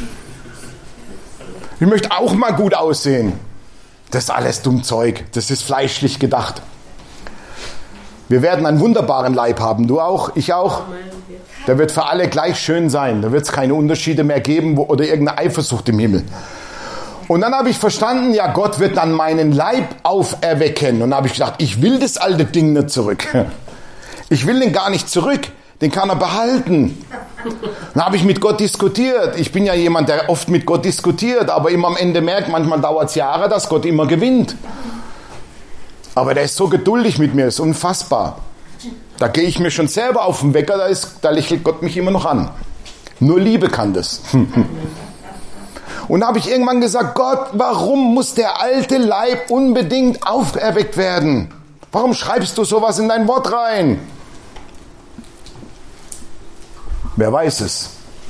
Ich möchte auch mal gut aussehen. Das ist alles dumm Zeug. Das ist fleischlich gedacht. Wir werden einen wunderbaren Leib haben. Du auch, ich auch. Der wird für alle gleich schön sein. Da wird es keine Unterschiede mehr geben wo, oder irgendeine Eifersucht im Himmel. Und dann habe ich verstanden, ja, Gott wird dann meinen Leib auferwecken. Und dann habe ich gedacht, ich will das alte Ding nicht zurück. Ich will den gar nicht zurück. Den kann er behalten. Dann habe ich mit Gott diskutiert. Ich bin ja jemand, der oft mit Gott diskutiert, aber immer am Ende merkt, manchmal dauert es Jahre, dass Gott immer gewinnt. Aber der ist so geduldig mit mir, ist unfassbar. Da gehe ich mir schon selber auf den Wecker, da, ist, da lächelt Gott mich immer noch an. Nur Liebe kann das. Und da habe ich irgendwann gesagt, Gott, warum muss der alte Leib unbedingt auferweckt werden? Warum schreibst du sowas in dein Wort rein? Wer weiß es?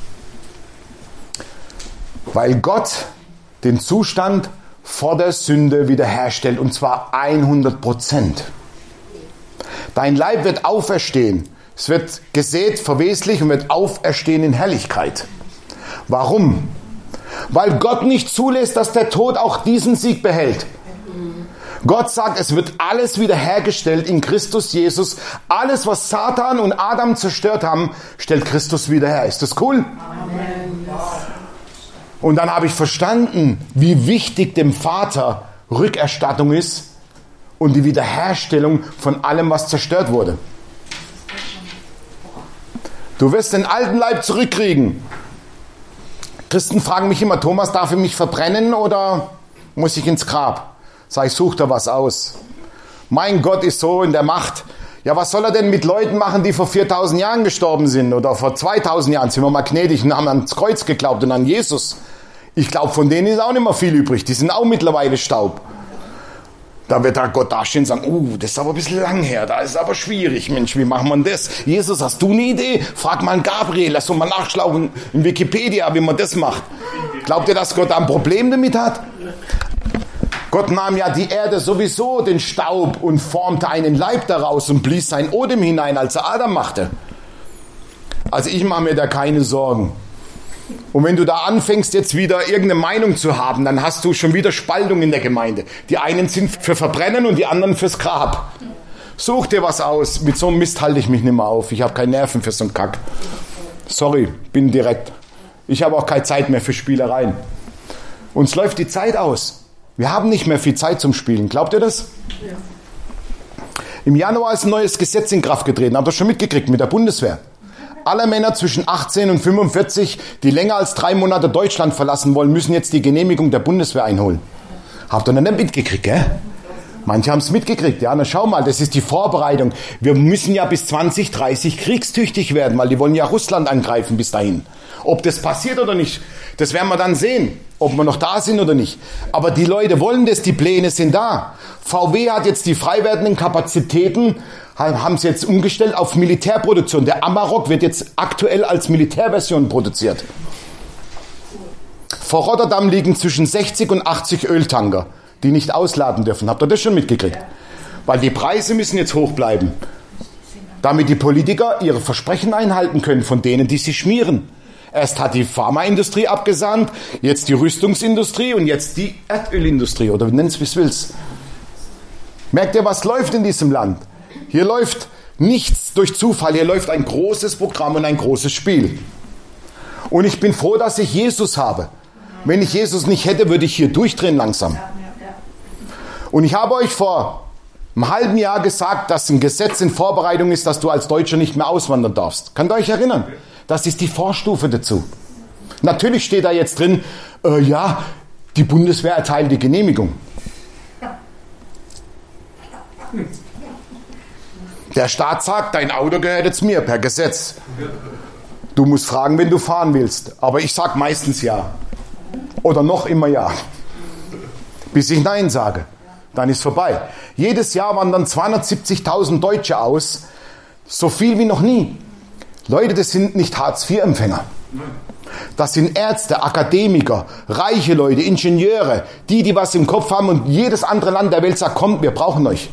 Weil Gott den Zustand vor der Sünde wiederherstellt, und zwar hundert Prozent. Dein Leib wird auferstehen. Es wird gesät, verweslich und wird auferstehen in Herrlichkeit. Warum? Weil Gott nicht zulässt, dass der Tod auch diesen Sieg behält. Gott sagt, es wird alles wiederhergestellt in Christus Jesus. Alles, was Satan und Adam zerstört haben, stellt Christus wieder her. Ist das cool? Amen. Und dann habe ich verstanden, wie wichtig dem Vater Rückerstattung ist und die Wiederherstellung von allem, was zerstört wurde. Du wirst den alten Leib zurückkriegen. Christen fragen mich immer, Thomas, darf ich mich verbrennen oder muss ich ins Grab? Sag ich, such da was aus. Mein Gott ist so in der Macht. Ja, was soll er denn mit Leuten machen, die vor viertausend Jahren gestorben sind oder vor zweitausend Jahren? Sind wir mal gnädig und haben ans Kreuz geglaubt und an Jesus. Ich glaube, von denen ist auch nicht mehr viel übrig. Die sind auch mittlerweile Staub. Da wird da Gott dastehen und sagen, oh, das ist aber ein bisschen lang her, da ist es aber schwierig. Mensch, wie macht man das? Jesus, hast du eine Idee? Frag mal einen Gabriel, lass uns mal nachschlagen in Wikipedia, wie man das macht. Glaubt ihr, dass Gott da ein Problem damit hat? Gott nahm ja die Erde sowieso, den Staub, und formte einen Leib daraus und blies sein Odem hinein, als er Adam machte. Also ich mache mir da keine Sorgen. Und wenn du da anfängst, jetzt wieder irgendeine Meinung zu haben, dann hast du schon wieder Spaltung in der Gemeinde. Die einen sind für Verbrennen und die anderen fürs Grab. Such dir was aus. Mit so einem Mist halte ich mich nicht mehr auf. Ich habe keine Nerven für so einen Kack. Sorry, bin direkt. Ich habe auch keine Zeit mehr für Spielereien. Uns läuft die Zeit aus. Wir haben nicht mehr viel Zeit zum Spielen. Glaubt ihr das? Ja. Im Januar ist ein neues Gesetz in Kraft getreten. Habt ihr schon mitgekriegt mit der Bundeswehr? Alle Männer zwischen achtzehn und fünfundvierzig, die länger als drei Monate Deutschland verlassen wollen, müssen jetzt die Genehmigung der Bundeswehr einholen. Habt ihr nicht mitgekriegt, gell? Manche haben es mitgekriegt. Ja, na schau mal, das ist die Vorbereitung. Wir müssen ja bis zwanzig dreißig kriegstüchtig werden, weil die wollen ja Russland angreifen bis dahin. Ob das passiert oder nicht, das werden wir dann sehen, ob wir noch da sind oder nicht. Aber die Leute wollen das, die Pläne sind da. V W hat jetzt die frei werdenden Kapazitäten, haben sie jetzt umgestellt auf Militärproduktion. Der Amarok wird jetzt aktuell als Militärversion produziert. Vor Rotterdam liegen zwischen sechzig und achtzig Öltanker, die nicht ausladen dürfen. Habt ihr das schon mitgekriegt? Weil die Preise müssen jetzt hoch bleiben, damit die Politiker ihre Versprechen einhalten können von denen, die sie schmieren. Erst hat die Pharmaindustrie abgesandt, jetzt die Rüstungsindustrie und jetzt die Erdölindustrie, oder wie nennst du es willst. Merkt ihr, was läuft in diesem Land? Hier läuft nichts durch Zufall, hier läuft ein großes Programm und ein großes Spiel. Und ich bin froh, dass ich Jesus habe. Wenn ich Jesus nicht hätte, würde ich hier durchdrehen langsam. Und ich habe euch vor einem halben Jahr gesagt, dass ein Gesetz in Vorbereitung ist, dass du als Deutscher nicht mehr auswandern darfst. Könnt ihr euch erinnern? Das ist die Vorstufe dazu. Natürlich steht da jetzt drin, äh, ja, die Bundeswehr erteilt die Genehmigung. Der Staat sagt, dein Auto gehört jetzt mir per Gesetz. Du musst fragen, wenn du fahren willst. Aber ich sage meistens ja. Oder noch immer ja. Bis ich Nein sage. Dann ist vorbei. Jedes Jahr wandern zweihundertsiebzigtausend Deutsche aus. So viel wie noch nie. Leute, das sind nicht Hartz vier Empfänger. Das sind Ärzte, Akademiker, reiche Leute, Ingenieure, die, die was im Kopf haben und jedes andere Land der Welt sagt, kommt, wir brauchen euch.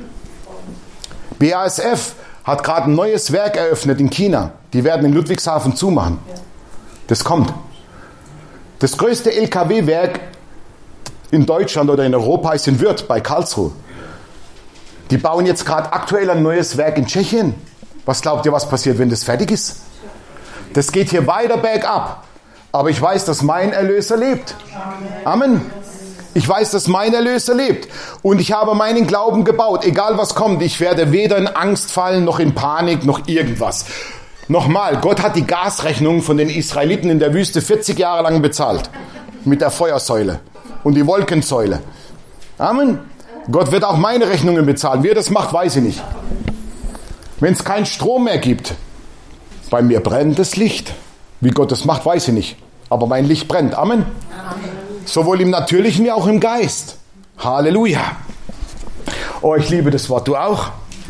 B A S F hat gerade ein neues Werk eröffnet in China. Die werden in Ludwigshafen zumachen. Das kommt. Das größte L K W-Werk in Deutschland oder in Europa ist in Würth bei Karlsruhe. Die bauen jetzt gerade aktuell ein neues Werk in Tschechien. Was glaubt ihr, was passiert, wenn das fertig ist? Das geht hier weiter bergab. Aber ich weiß, dass mein Erlöser lebt. Amen. Ich weiß, dass mein Erlöser lebt. Und ich habe meinen Glauben gebaut. Egal was kommt, ich werde weder in Angst fallen, noch in Panik, noch irgendwas. Nochmal, Gott hat die Gasrechnung von den Israeliten in der Wüste vierzig Jahre lang bezahlt. Mit der Feuersäule und die Wolkensäule. Amen. Gott wird auch meine Rechnungen bezahlen. Wie er das macht, weiß ich nicht. Wenn es keinen Strom mehr gibt, bei mir brennt das Licht. Wie Gott das macht, weiß ich nicht. Aber mein Licht brennt. Amen. Amen. Sowohl im Natürlichen wie auch im Geist. Halleluja. Oh, ich liebe das Wort. Du auch?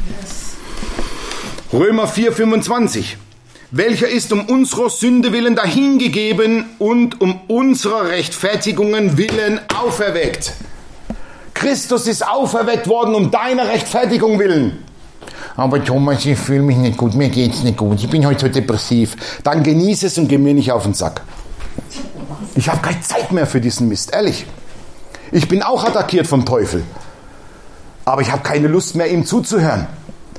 Römer vier, fünfundzwanzig. Welcher ist um unserer Sünde willen dahingegeben und um unserer Rechtfertigungen willen auferweckt. Christus ist auferweckt worden um deiner Rechtfertigung willen. Aber Thomas, ich fühle mich nicht gut, mir geht's nicht gut, ich bin heute so depressiv. Dann genieße es und geh mir nicht auf den Sack. Ich habe keine Zeit mehr für diesen Mist, ehrlich. Ich bin auch attackiert vom Teufel. Aber ich habe keine Lust mehr, ihm zuzuhören.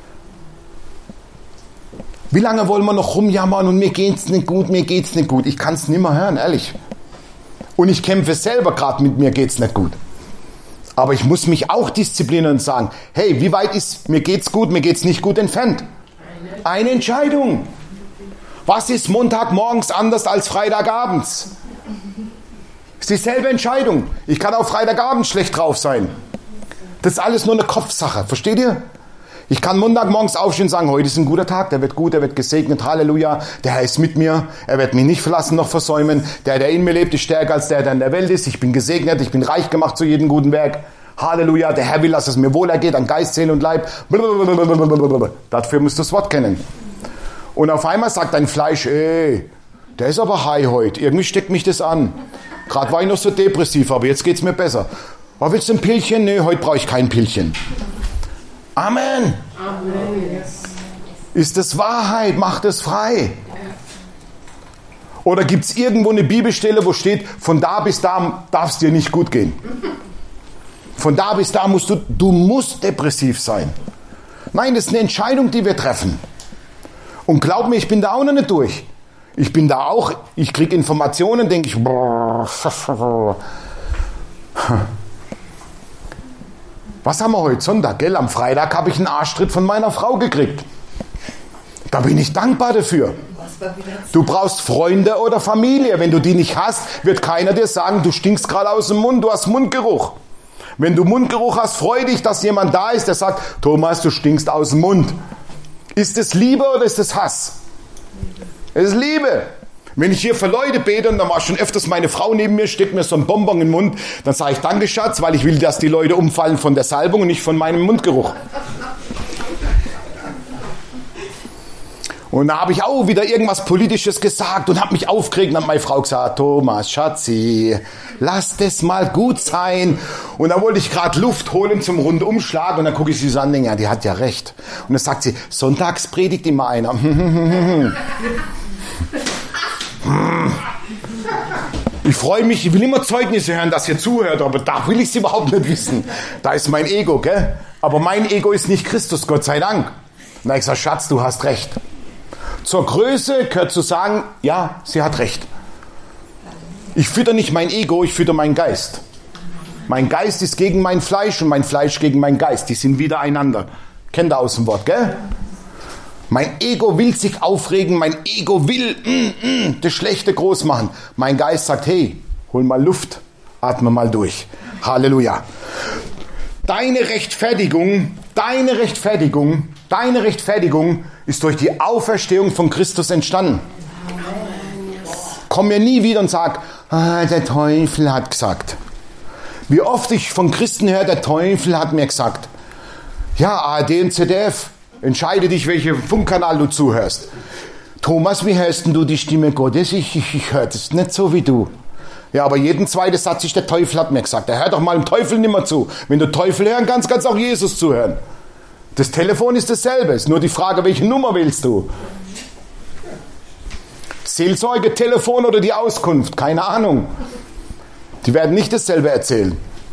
Wie lange wollen wir noch rumjammern und mir geht's nicht gut, mir geht's nicht gut. Ich kann es nicht mehr hören, ehrlich. Und ich kämpfe selber gerade mit mir geht's nicht gut. Aber ich muss mich auch disziplinieren und sagen, hey, wie weit ist mir geht's gut, mir geht's nicht gut entfernt? Eine Entscheidung. Was ist Montagmorgens anders als Freitagabends? Ist dieselbe Entscheidung. Ich kann auch Freitagabend schlecht drauf sein. Das ist alles nur eine Kopfsache, versteht ihr? Ich kann Montagmorgens aufstehen und sagen, heute ist ein guter Tag, der wird gut, der wird gesegnet, Halleluja, der Herr ist mit mir, er wird mich nicht verlassen noch versäumen, der, der in mir lebt, ist stärker als der, der in der Welt ist, ich bin gesegnet, ich bin reich gemacht zu jedem guten Werk, Halleluja, der Herr will, dass es mir wohl ergeht, an Geist, Seele und Leib, blablabla. Dafür musst du das Wort kennen. Und auf einmal sagt dein Fleisch, ey, der ist aber high heute, irgendwie steckt mich das an. Gerade war ich noch so depressiv, aber jetzt geht's mir besser. Oh, willst du ein Pillchen? Nee, heute brauche ich kein Pillchen. Amen. Amen. Ist das Wahrheit? Macht es frei. Oder gibt es irgendwo eine Bibelstelle, wo steht, von da bis da darf es dir nicht gut gehen? Von da bis da musst du, du musst depressiv sein. Nein, das ist eine Entscheidung, die wir treffen. Und glaub mir, ich bin da auch noch nicht durch. Ich bin da auch, ich kriege Informationen, denke ich, was haben wir heute? Sonntag, gell? Am Freitag habe ich einen Arschtritt von meiner Frau gekriegt. Da bin ich dankbar dafür. Du brauchst Freunde oder Familie. Wenn du die nicht hast, wird keiner dir sagen, du stinkst gerade aus dem Mund, du hast Mundgeruch. Wenn du Mundgeruch hast, freu dich, dass jemand da ist, der sagt, Thomas, du stinkst aus dem Mund. Ist es Liebe oder ist es Hass? Es ist Liebe. Wenn ich hier für Leute bete und dann war schon öfters meine Frau neben mir, steckt mir so ein Bonbon in den Mund, dann sage ich Danke, Schatz, weil ich will, dass die Leute umfallen von der Salbung und nicht von meinem Mundgeruch. Und da habe ich auch wieder irgendwas Politisches gesagt und habe mich aufgeregt. Und hat meine Frau gesagt, Thomas, Schatzi, lass das mal gut sein. Und da wollte ich gerade Luft holen zum Rundumschlag und dann gucke ich sie so an und denke, ja, die hat ja recht. Und dann sagt sie, sonntags predigt immer einer. Ich freue mich, ich will immer Zeugnisse hören, dass ihr zuhört, aber da will ich es überhaupt nicht wissen. Da ist mein Ego, gell? Aber mein Ego ist nicht Christus, Gott sei Dank. Und da habe ich gesagt, Schatz, du hast recht. Zur Größe gehört zu sagen, ja, sie hat recht. Ich fütter nicht mein Ego, ich fütter meinen Geist. Mein Geist ist gegen mein Fleisch und mein Fleisch gegen meinen Geist. Die sind wieder einander. Kennt ihr aus dem Wort, gell? Mein Ego will sich aufregen, mein Ego will mm, mm, das Schlechte groß machen. Mein Geist sagt, hey, hol mal Luft, atme mal durch. Halleluja. Deine Rechtfertigung, deine Rechtfertigung, deine Rechtfertigung ist durch die Auferstehung von Christus entstanden. Komm mir nie wieder und sag, Ah, der Teufel hat gesagt. Wie oft ich von Christen höre, der Teufel hat mir gesagt. Ja, A R D und Z D F, entscheide dich, welchen Funkkanal du zuhörst. Thomas, wie hörst denn du die Stimme Gottes? Ich, ich, ich höre das nicht so wie du. Ja, aber jeden zweiten Satz ist, der Teufel hat mir gesagt. Er hört doch mal dem Teufel nimmer zu. Wenn du Teufel hören kannst, kannst du auch Jesus zuhören. Das Telefon ist dasselbe. Es ist nur die Frage, welche Nummer willst du? Seelsorge, Telefon oder die Auskunft? Keine Ahnung. Die werden nicht dasselbe erzählen.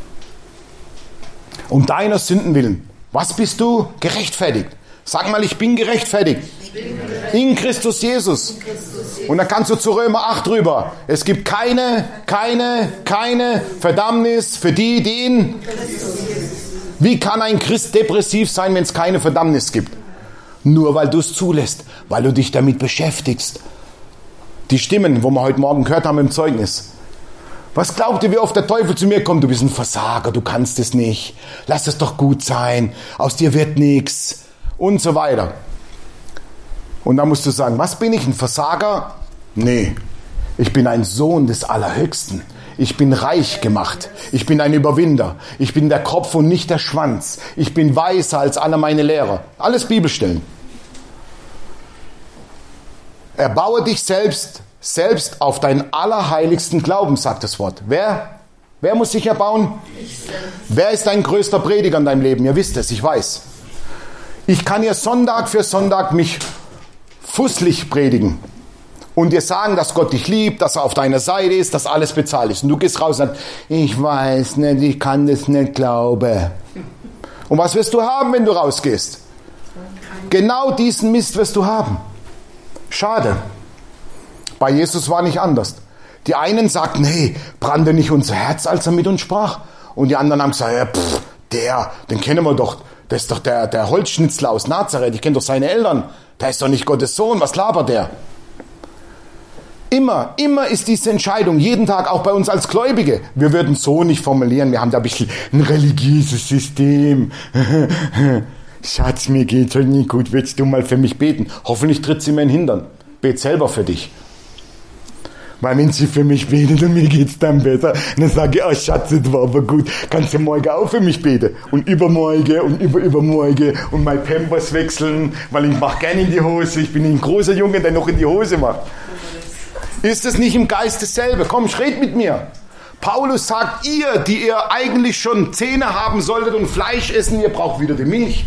Um deiner Sünden willen. Was bist du? Gerechtfertigt. Sag mal, ich bin gerechtfertigt. In Christus Jesus. Und dann kannst du zu Römer acht rüber. Es gibt keine, keine, keine Verdammnis für die, die in... Wie kann ein Christ depressiv sein, wenn es keine Verdammnis gibt? Nur weil du es zulässt, weil du dich damit beschäftigst. Die Stimmen, wo wir heute Morgen gehört haben im Zeugnis. Was glaubt ihr, wie oft der Teufel zu mir kommt? Du bist ein Versager, du kannst es nicht. Lass es doch gut sein. Aus dir wird nichts. Und so weiter. Und dann musst du sagen, was bin ich, ein Versager? Nee, ich bin ein Sohn des Allerhöchsten. Ich bin reich gemacht. Ich bin ein Überwinder. Ich bin der Kopf und nicht der Schwanz. Ich bin weiser als alle meine Lehrer. Alles Bibelstellen. Erbaue dich selbst, selbst auf deinen allerheiligsten Glauben, sagt das Wort. Wer? Wer muss sich erbauen? Wer ist dein größter Prediger in deinem Leben? Ihr wisst es, ich weiß. Ich kann hier Sonntag für Sonntag mich fußlich predigen und dir sagen, dass Gott dich liebt, dass er auf deiner Seite ist, dass alles bezahlt ist. Und du gehst raus und sagst, ich weiß nicht, ich kann das nicht glauben. Und was wirst du haben, wenn du rausgehst? Genau diesen Mist wirst du haben. Schade. Bei Jesus war nicht anders. Die einen sagten, hey, brannte nicht unser Herz, als er mit uns sprach? Und die anderen haben gesagt, ja, pff, der, den kennen wir doch. Das ist doch der, der Holzschnitzler aus Nazareth. Ich kenne doch seine Eltern. Der ist doch nicht Gottes Sohn. Was labert der? Immer, immer ist diese Entscheidung, jeden Tag, auch bei uns als Gläubige. Wir würden so nicht formulieren. Wir haben da ein bisschen ein religiöses System. Schatz, mir geht's heute nicht gut. Willst du mal für mich beten? Hoffentlich tritt sie mir in den Hintern. Bet selber für dich. Weil wenn sie für mich betet und mir geht's dann besser, dann sage ich, oh Schatz, das war aber gut. Kannst du morgen auch für mich beten? Und übermorgen und überübermorgen und mein Pampers wechseln, weil ich mache gerne in die Hose. Ich bin ein großer Junge, der noch in die Hose macht. Ist es nicht im Geist dasselbe? Komm, red mit mir. Paulus sagt, ihr, die ihr eigentlich schon Zähne haben solltet und Fleisch essen, ihr braucht wieder die Milch.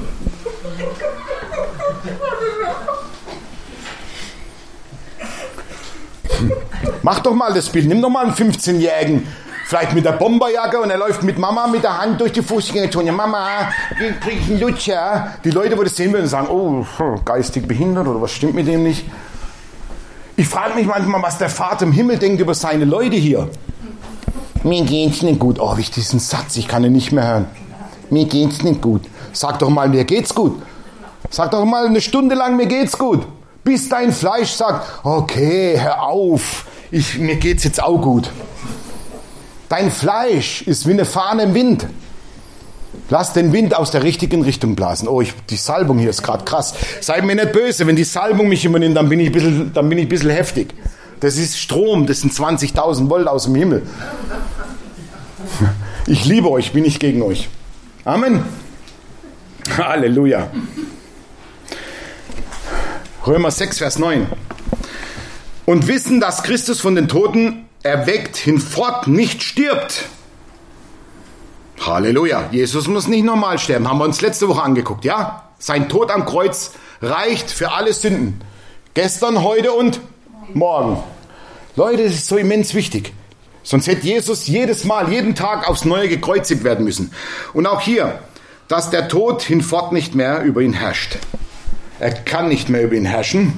Mach doch mal das Bild, nimm doch mal einen fünfzehnjährigen, vielleicht mit der Bomberjacke und er läuft mit Mama mit der Hand durch die Fußgängerzone. Mama, krieg ich einen Lutscher? Die Leute, die das sehen würden, sagen, oh, geistig behindert oder was stimmt mit dem nicht? Ich frage mich manchmal, was der Vater im Himmel denkt über seine Leute hier. Mir geht's nicht gut. Oh, ich diesen Satz, ich kann ihn nicht mehr hören. Mir geht's nicht gut. Sag doch mal, mir geht's gut. Sag doch mal eine Stunde lang, mir geht's gut. Bis dein Fleisch sagt, okay, hör auf, ich, mir geht's jetzt auch gut. Dein Fleisch ist wie eine Fahne im Wind. Lass den Wind aus der richtigen Richtung blasen. Oh, ich, die Salbung hier ist gerade krass. Seid mir nicht böse, wenn die Salbung mich übernimmt, dann bin ich ein bisschen, dann bin ich ein bisschen heftig. Das ist Strom, das sind zwanzigtausend Volt aus dem Himmel. Ich liebe euch, bin ich gegen euch. Amen. Halleluja. Römer sechs, Vers neun. Und wissen, dass Christus von den Toten erweckt hinfort nicht stirbt. Halleluja. Jesus muss nicht normal sterben. Haben wir uns letzte Woche angeguckt, ja? Sein Tod am Kreuz reicht für alle Sünden. Gestern, heute und morgen. Leute, das ist so immens wichtig. Sonst hätte Jesus jedes Mal, jeden Tag aufs Neue gekreuzigt werden müssen. Und auch hier, dass der Tod hinfort nicht mehr über ihn herrscht. Er kann nicht mehr über ihn herrschen.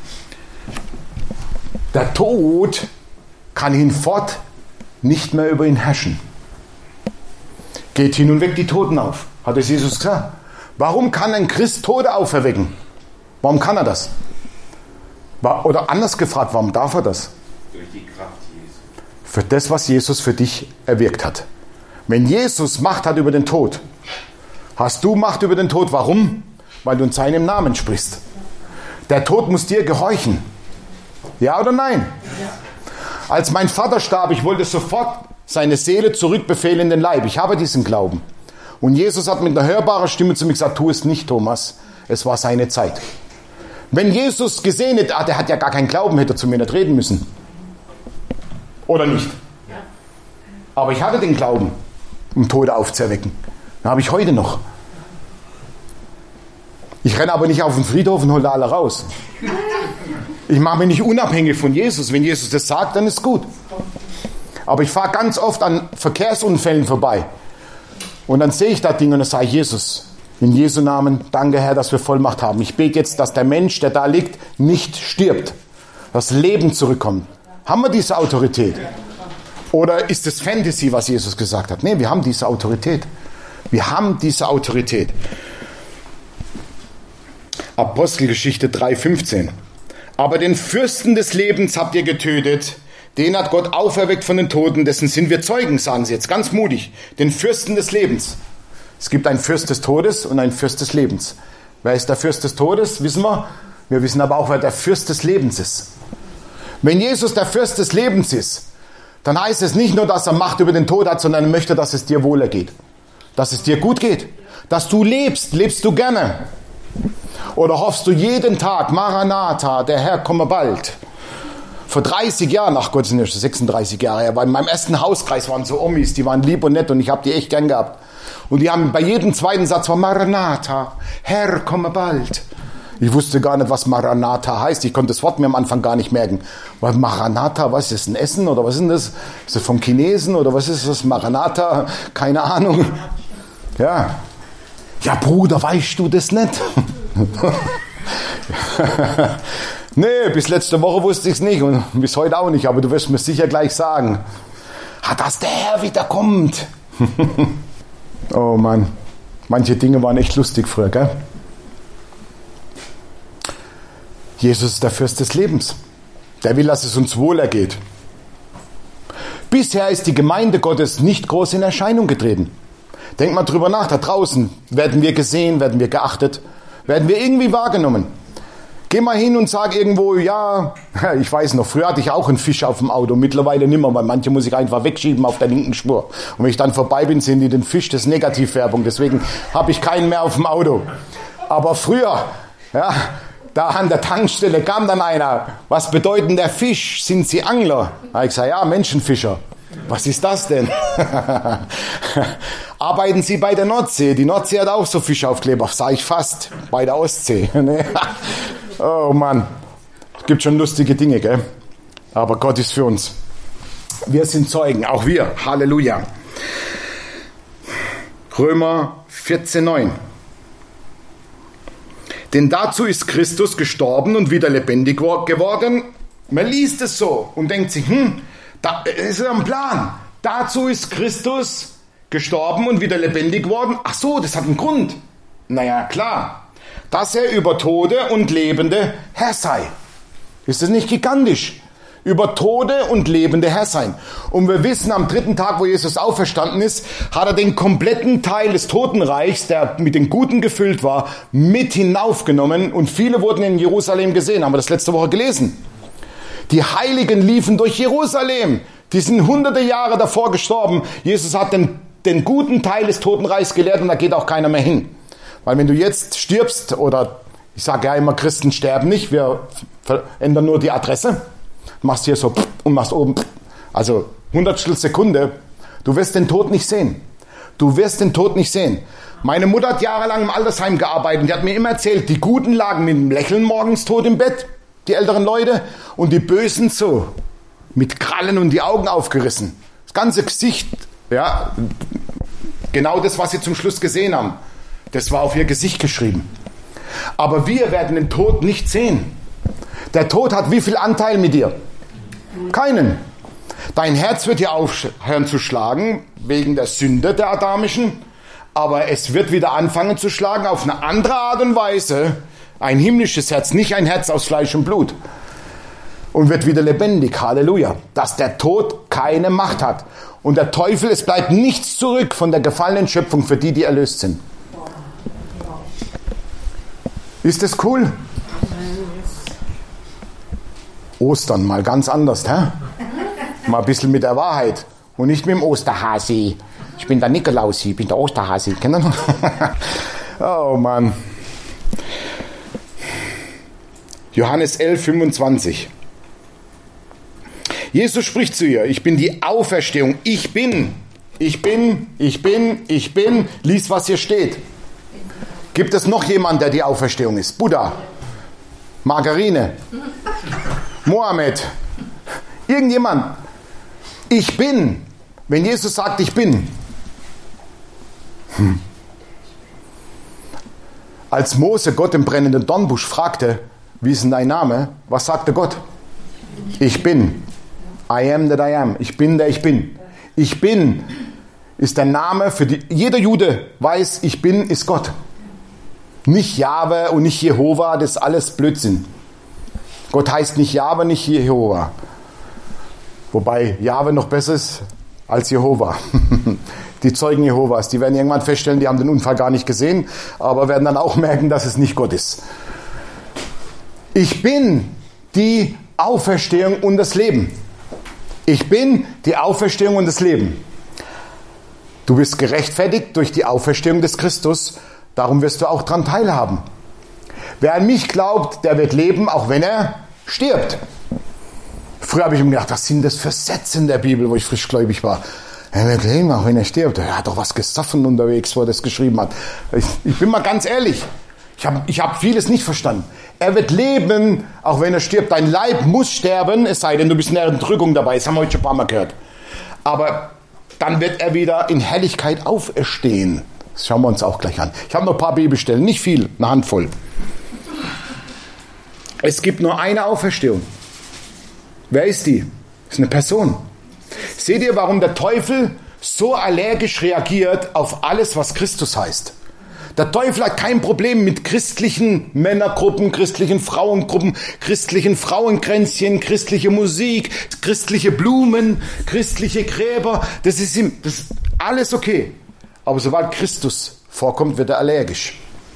Der Tod kann hinfort nicht mehr über ihn herrschen. Geht hin und weckt die Toten auf, hat es Jesus gesagt. Warum kann ein Christ Tote auferwecken? Warum kann er das? Oder anders gefragt, warum darf er das? Durch die Kraft Jesu. Für das, was Jesus für dich erwirkt hat. Wenn Jesus Macht hat über den Tod, hast du Macht über den Tod. Warum? Weil du in seinem Namen sprichst. Der Tod muss dir gehorchen. Ja oder nein? Ja. Als mein Vater starb, ich wollte sofort seine Seele zurückbefehlen in den Leib. Ich habe diesen Glauben. Und Jesus hat mit einer hörbaren Stimme zu mir gesagt, tu es nicht, Thomas. Es war seine Zeit. Wenn Jesus gesehen hätte, ah, der hat ja gar keinen Glauben, hätte er zu mir nicht reden müssen. Oder nicht? Ja. Aber ich hatte den Glauben, um Tote aufzuerwecken. Den habe ich heute noch. Ich renne aber nicht auf den Friedhof und hole alle raus. Ich mache mich nicht unabhängig von Jesus. Wenn Jesus das sagt, dann ist gut. Aber ich fahre ganz oft an Verkehrsunfällen vorbei. Und dann sehe ich da Dinge und dann sage ich, Jesus, in Jesu Namen, danke Herr, dass wir Vollmacht haben. Ich bete jetzt, dass der Mensch, der da liegt, nicht stirbt. Das Leben zurückkommt. Haben wir diese Autorität? Oder ist es Fantasy, was Jesus gesagt hat? Nein, wir haben diese Autorität. Wir haben diese Autorität. Apostelgeschichte drei fünfzehn. Aber den Fürsten des Lebens habt ihr getötet, den hat Gott auferweckt von den Toten, dessen sind wir Zeugen, sagen sie jetzt ganz mutig. Den Fürsten des Lebens. Es gibt einen Fürst des Todes und einen Fürst des Lebens. Wer ist der Fürst des Todes? Wissen wir. Wir wissen aber auch, wer der Fürst des Lebens ist. Wenn Jesus der Fürst des Lebens ist, dann heißt es nicht nur, dass er Macht über den Tod hat, sondern er möchte, dass es dir wohler geht. Dass es dir gut geht. Dass du lebst. Lebst du gerne? Oder hoffst du jeden Tag, Maranatha, der Herr komme bald? Vor dreißig Jahren, ach Gott, sind ja schon sechsunddreißig Jahre her, weil in meinem ersten Hauskreis waren so Omis, die waren lieb und nett und ich habe die echt gern gehabt. Und die haben bei jedem zweiten Satz war Maranatha, Herr komme bald. Ich wusste gar nicht, was Maranatha heißt. Ich konnte das Wort mir am Anfang gar nicht merken. Weil Maranatha, was ist das, ein Essen oder was ist denn das? Ist das vom Chinesen oder was ist das? Maranatha? Keine Ahnung. Ja. Ja, Bruder, weißt du das nicht? Nee, bis letzte Woche wusste ich es nicht und bis heute auch nicht, aber du wirst mir sicher gleich sagen, ah, dass der Herr wieder kommt. Oh Mann, manche Dinge waren echt lustig früher, gell? Jesus ist der Fürst des Lebens. Der will, dass es uns wohler geht. Bisher ist die Gemeinde Gottes nicht groß in Erscheinung getreten. Denk mal drüber nach, da draußen werden wir gesehen, werden wir geachtet, werden wir irgendwie wahrgenommen. Geh mal hin und sag irgendwo, ja, ich weiß noch, früher hatte ich auch einen Fisch auf dem Auto, mittlerweile nimmer, weil manche muss ich einfach wegschieben auf der linken Spur. Und wenn ich dann vorbei bin, sehen die den Fisch, das ist Negativwerbung, deswegen habe ich keinen mehr auf dem Auto. Aber früher, ja, da an der Tankstelle kam dann einer, was bedeutet der Fisch? Sind Sie Angler? Da habe ich gesagt, ja, Menschenfischer. Was ist das denn? Arbeiten Sie bei der Nordsee? Die Nordsee hat auch so Fischaufkleber, sage ich fast, bei der Ostsee. Oh Mann, es gibt schon lustige Dinge, gell? Aber Gott ist für uns. Wir sind Zeugen, auch wir. Halleluja. Römer vierzehn neun. Denn dazu ist Christus gestorben und wieder lebendig geworden. Man liest es so und denkt sich, hm, da ist ein Plan. Dazu ist Christus gestorben und wieder lebendig geworden. Ach so, das hat einen Grund. Naja, klar. Dass er über Tote und Lebende Herr sei. Ist das nicht gigantisch? Über Tote und Lebende Herr sein. Und wir wissen, am dritten Tag, wo Jesus auferstanden ist, hat er den kompletten Teil des Totenreichs, der mit den Guten gefüllt war, mit hinaufgenommen. Und viele wurden in Jerusalem gesehen. Haben wir das letzte Woche gelesen. Die Heiligen liefen durch Jerusalem. Die sind hunderte Jahre davor gestorben. Jesus hat den, den guten Teil des Totenreichs gelehrt und da geht auch keiner mehr hin. Weil wenn du jetzt stirbst, oder ich sage ja immer, Christen sterben nicht, wir verändern nur die Adresse, machst hier so und machst oben, also Hundertstel Sekunde, du wirst den Tod nicht sehen. Du wirst den Tod nicht sehen. Meine Mutter hat jahrelang im Altersheim gearbeitet, die hat mir immer erzählt, die Guten lagen mit dem Lächeln morgens tot im Bett, die älteren Leute, und die Bösen so, mit Krallen und die Augen aufgerissen. Das ganze Gesicht, ja, genau das, was sie zum Schluss gesehen haben. Das war auf ihr Gesicht geschrieben. Aber wir werden den Tod nicht sehen. Der Tod hat wie viel Anteil mit dir? Keinen. Dein Herz wird dir aufhören zu schlagen, wegen der Sünde der adamischen, aber es wird wieder anfangen zu schlagen auf eine andere Art und Weise. Ein himmlisches Herz, nicht ein Herz aus Fleisch und Blut. Und wird wieder lebendig. Halleluja. Dass der Tod keine Macht hat. Und der Teufel, es bleibt nichts zurück von der gefallenen Schöpfung für die, die erlöst sind. Ist das cool? Ostern mal ganz anders, hä? Mal ein bisschen mit der Wahrheit und nicht mit dem Osterhasi. Ich bin der Nikolausi, ich bin der Osterhasi. Kennt ihr noch? Oh Mann. Johannes elf, fünfundzwanzig. Jesus spricht zu ihr, ich bin die Auferstehung, ich bin, ich bin, ich bin, ich bin. Lies, was hier steht. Gibt es noch jemand, der die Auferstehung ist? Buddha, Margarine, Mohammed, irgendjemand. Ich bin. Wenn Jesus sagt, ich bin. Hm. Als Mose Gott im brennenden Dornbusch fragte, wie ist denn dein Name? Was sagte Gott? Ich bin. I am that I am. Ich bin, der ich bin. Ich bin ist der Name für die... Jeder Jude weiß, ich bin ist Gott. Nicht Jahwe und nicht Jehova, das ist alles Blödsinn. Gott heißt nicht Jahwe, nicht Jehova. Wobei Jahwe noch besser ist als Jehova. Die Zeugen Jehovas, die werden irgendwann feststellen, die haben den Unfall gar nicht gesehen, aber werden dann auch merken, dass es nicht Gott ist. Ich bin die Auferstehung und das Leben. Ich bin die Auferstehung und das Leben. Du bist gerechtfertigt durch die Auferstehung des Christus, darum wirst du auch daran teilhaben. Wer an mich glaubt, der wird leben, auch wenn er stirbt. Früher habe ich mir gedacht, was sind das für Sätze in der Bibel, wo ich frischgläubig war. Er wird leben, auch wenn er stirbt. Er hat doch was gesoffen unterwegs, wo er das geschrieben hat. Ich, ich bin mal ganz ehrlich, ich habe ich hab vieles nicht verstanden. Er wird leben, auch wenn er stirbt. Dein Leib muss sterben, es sei denn, du bist in der Entrückung dabei. Das haben wir heute schon ein paar Mal gehört. Aber dann wird er wieder in Herrlichkeit auferstehen. Das schauen wir uns auch gleich an. Ich habe noch ein paar Bibelstellen, nicht viel, eine Handvoll. Es gibt nur eine Auferstehung. Wer ist die? Das ist eine Person. Seht ihr, warum der Teufel so allergisch reagiert auf alles, was Christus heißt? Der Teufel hat kein Problem mit christlichen Männergruppen, christlichen Frauengruppen, christlichen Frauenkränzchen, christliche Musik, christliche Blumen, christliche Gräber. Das ist ihm das ist alles okay. Aber sobald Christus vorkommt, wird er allergisch.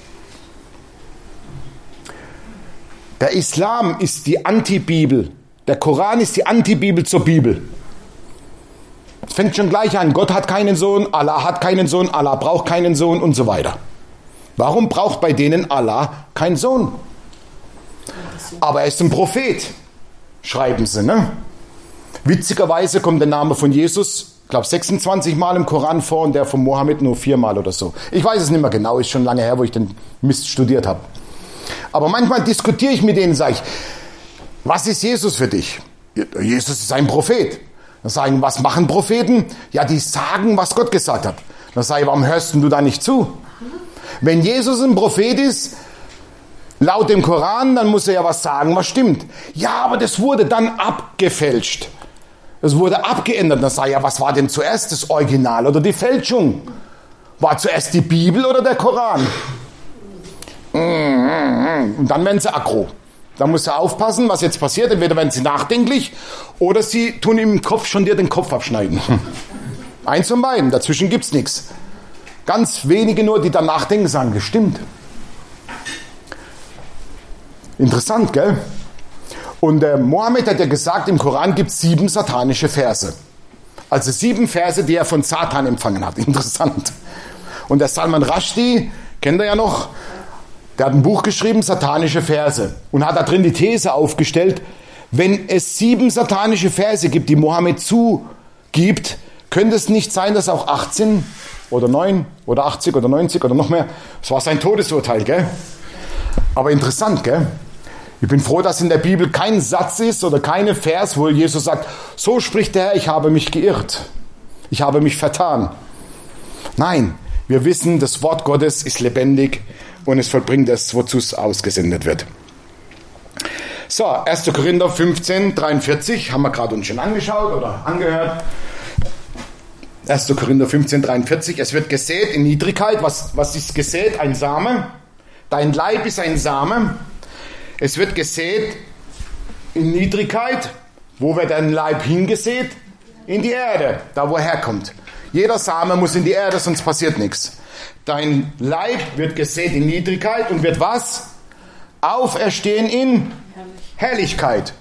Der Islam ist die Antibibel. Der Koran ist die Antibibel zur Bibel. Es fängt schon gleich an. Gott hat keinen Sohn, Allah hat keinen Sohn, Allah braucht keinen Sohn und so weiter. Warum braucht bei denen Allah keinen Sohn? Aber er ist ein Prophet, schreiben sie, ne? Witzigerweise kommt der Name von Jesus, ich glaube sechsundzwanzig Mal im Koran vor und der von Mohammed nur viermal oder so. Ich weiß es nicht mehr genau, ist schon lange her, wo ich den Mist studiert habe. Aber manchmal diskutiere ich mit denen, sage ich, was ist Jesus für dich? Jesus ist ein Prophet. Dann sagen, was machen Propheten? Ja, die sagen, was Gott gesagt hat. Dann sage ich, warum hörst du da nicht zu? Wenn Jesus ein Prophet ist, laut dem Koran, dann muss er ja was sagen, was stimmt. Ja, aber das wurde dann abgefälscht. Das wurde abgeändert. Dann sage ich, ja, was war denn zuerst, das Original oder die Fälschung? War zuerst die Bibel oder der Koran? Und dann werden sie aggro. Da musst du aufpassen, was jetzt passiert. Entweder werden sie nachdenklich oder sie tun im Kopf schon dir den Kopf abschneiden. Eins von beiden, dazwischen gibt's nichts. Ganz wenige nur, die dann nachdenken, sagen, das stimmt. Interessant, gell? Und der Mohammed hat ja gesagt, im Koran gibt es sieben satanische Verse. Also sieben Verse, die er von Satan empfangen hat. Interessant. Und der Salman Rushdie, kennt ihr ja noch, der hat ein Buch geschrieben, satanische Verse. Und hat da drin die These aufgestellt, wenn es sieben satanische Verse gibt, die Mohammed zugibt, könnte es nicht sein, dass auch achtzehn oder neun oder achtzig oder neunzig oder noch mehr, das war sein Todesurteil, gell? Aber interessant, gell? Ich bin froh, dass in der Bibel kein Satz ist oder keine Vers, wo Jesus sagt, so spricht der Herr, ich habe mich geirrt. Ich habe mich vertan. Nein, wir wissen, das Wort Gottes ist lebendig und es vollbringt das, wozu es ausgesendet wird. So, erster Korinther fünfzehn, dreiundvierzig, haben wir gerade uns schon angeschaut oder angehört. erster Korinther fünfzehn, dreiundvierzig, es wird gesät in Niedrigkeit. Was, was ist gesät? Ein Same. Dein Leib ist ein Same. Es wird gesät in Niedrigkeit. Wo wird dein Leib hingesät? In die Erde, da wo er herkommt. Jeder Same muss in die Erde, sonst passiert nichts. Dein Leib wird gesät in Niedrigkeit und wird was? Auferstehen in Herrlichkeit.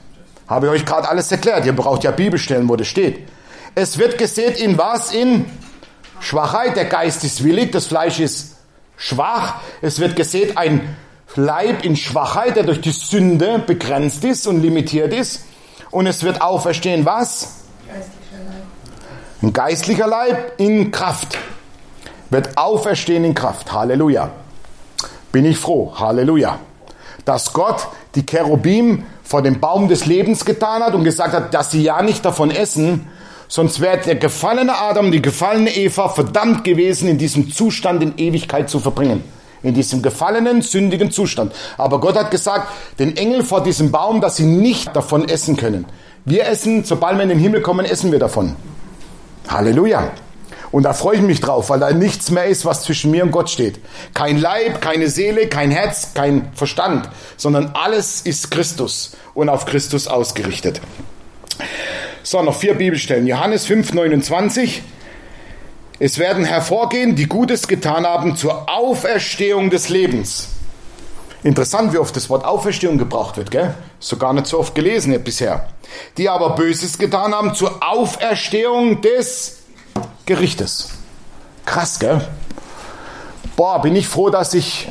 Habe ich euch gerade alles erklärt. Ihr braucht ja Bibelstellen, wo das steht. Es wird gesät in was? In Schwachheit. Der Geist ist willig, das Fleisch ist schwach. Es wird gesät ein Leib in Schwachheit, der durch die Sünde begrenzt ist und limitiert ist. Und es wird auferstehen was? Geistlicher Leib. Ein geistlicher Leib in Kraft. Wird auferstehen in Kraft. Halleluja. Bin ich froh. Halleluja. Dass Gott die Cherubim vor dem Baum des Lebens getan hat und gesagt hat, dass sie ja nicht davon essen, sonst wäre der gefallene Adam, die gefallene Eva verdammt gewesen, in diesem Zustand in Ewigkeit zu verbringen. In diesem gefallenen, sündigen Zustand. Aber Gott hat gesagt, den Engel vor diesem Baum, dass sie nicht davon essen können. Wir essen, sobald wir in den Himmel kommen, essen wir davon. Halleluja. Und da freue ich mich drauf, weil da nichts mehr ist, was zwischen mir und Gott steht. Kein Leib, keine Seele, kein Herz, kein Verstand, sondern alles ist Christus und auf Christus ausgerichtet. So, noch vier Bibelstellen. Johannes fünf, neunundzwanzig. Es werden hervorgehen, die Gutes getan haben zur Auferstehung des Lebens. Interessant, wie oft das Wort Auferstehung gebraucht wird, gell? Sogar nicht so oft gelesen bisher. Die aber Böses getan haben zur Auferstehung des Gerichtes. Krass, gell? Boah, bin ich froh, dass ich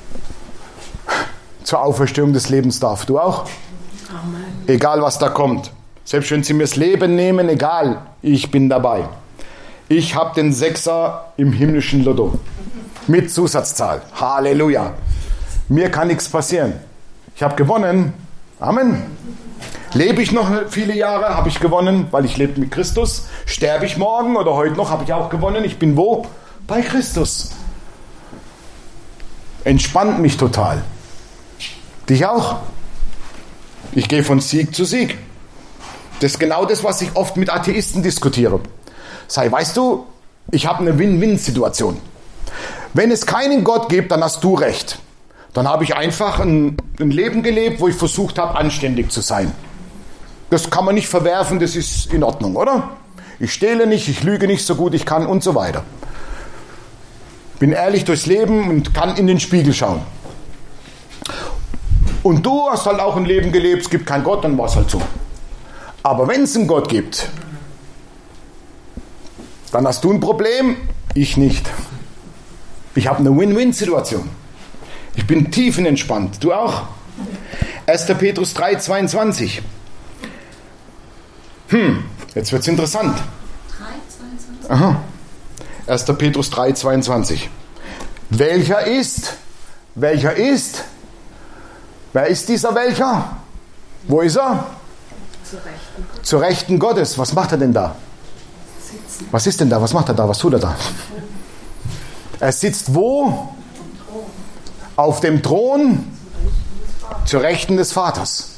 zur Auferstehung des Lebens darf. Du auch? Amen. Egal, was da kommt. Selbst wenn sie mir das Leben nehmen, egal, ich bin dabei. Ich habe den Sechser im himmlischen Lotto. Mit Zusatzzahl. Halleluja. Mir kann nichts passieren. Ich habe gewonnen. Amen. Lebe ich noch viele Jahre, habe ich gewonnen, weil ich lebe mit Christus. Sterbe ich morgen oder heute noch, habe ich auch gewonnen. Ich bin wo? Bei Christus. Entspannt mich total. Dich auch? Ich gehe von Sieg zu Sieg. Das ist genau das, was ich oft mit Atheisten diskutiere. Sei, weißt du, ich habe eine Win-Win-Situation. Wenn es keinen Gott gibt, dann hast du recht. Dann habe ich einfach ein, ein Leben gelebt, wo ich versucht habe, anständig zu sein. Das kann man nicht verwerfen, das ist in Ordnung, oder? Ich stehle nicht, ich lüge nicht so gut ich kann und so weiter. Bin ehrlich durchs Leben und kann in den Spiegel schauen. Und du hast halt auch ein Leben gelebt, es gibt keinen Gott, dann war es halt so. Aber wenn es einen Gott gibt, dann hast du ein Problem, ich nicht. Ich habe eine Win-Win-Situation. Ich bin tiefenentspannt. Du auch? erster Petrus drei, zweiundzwanzig. Hm, jetzt wird es interessant. drei, zweiundzwanzig. Aha. erster Petrus drei, zweiundzwanzig. Welcher ist? Welcher ist? Wer ist dieser welcher? Wo ist er? Zur Rechten. Zur Rechten Gottes. Was macht er denn da? Sitzen. Was ist denn da? Was macht er da? Was tut er da? Er sitzt wo? Auf dem Thron zur Rechten des Vaters.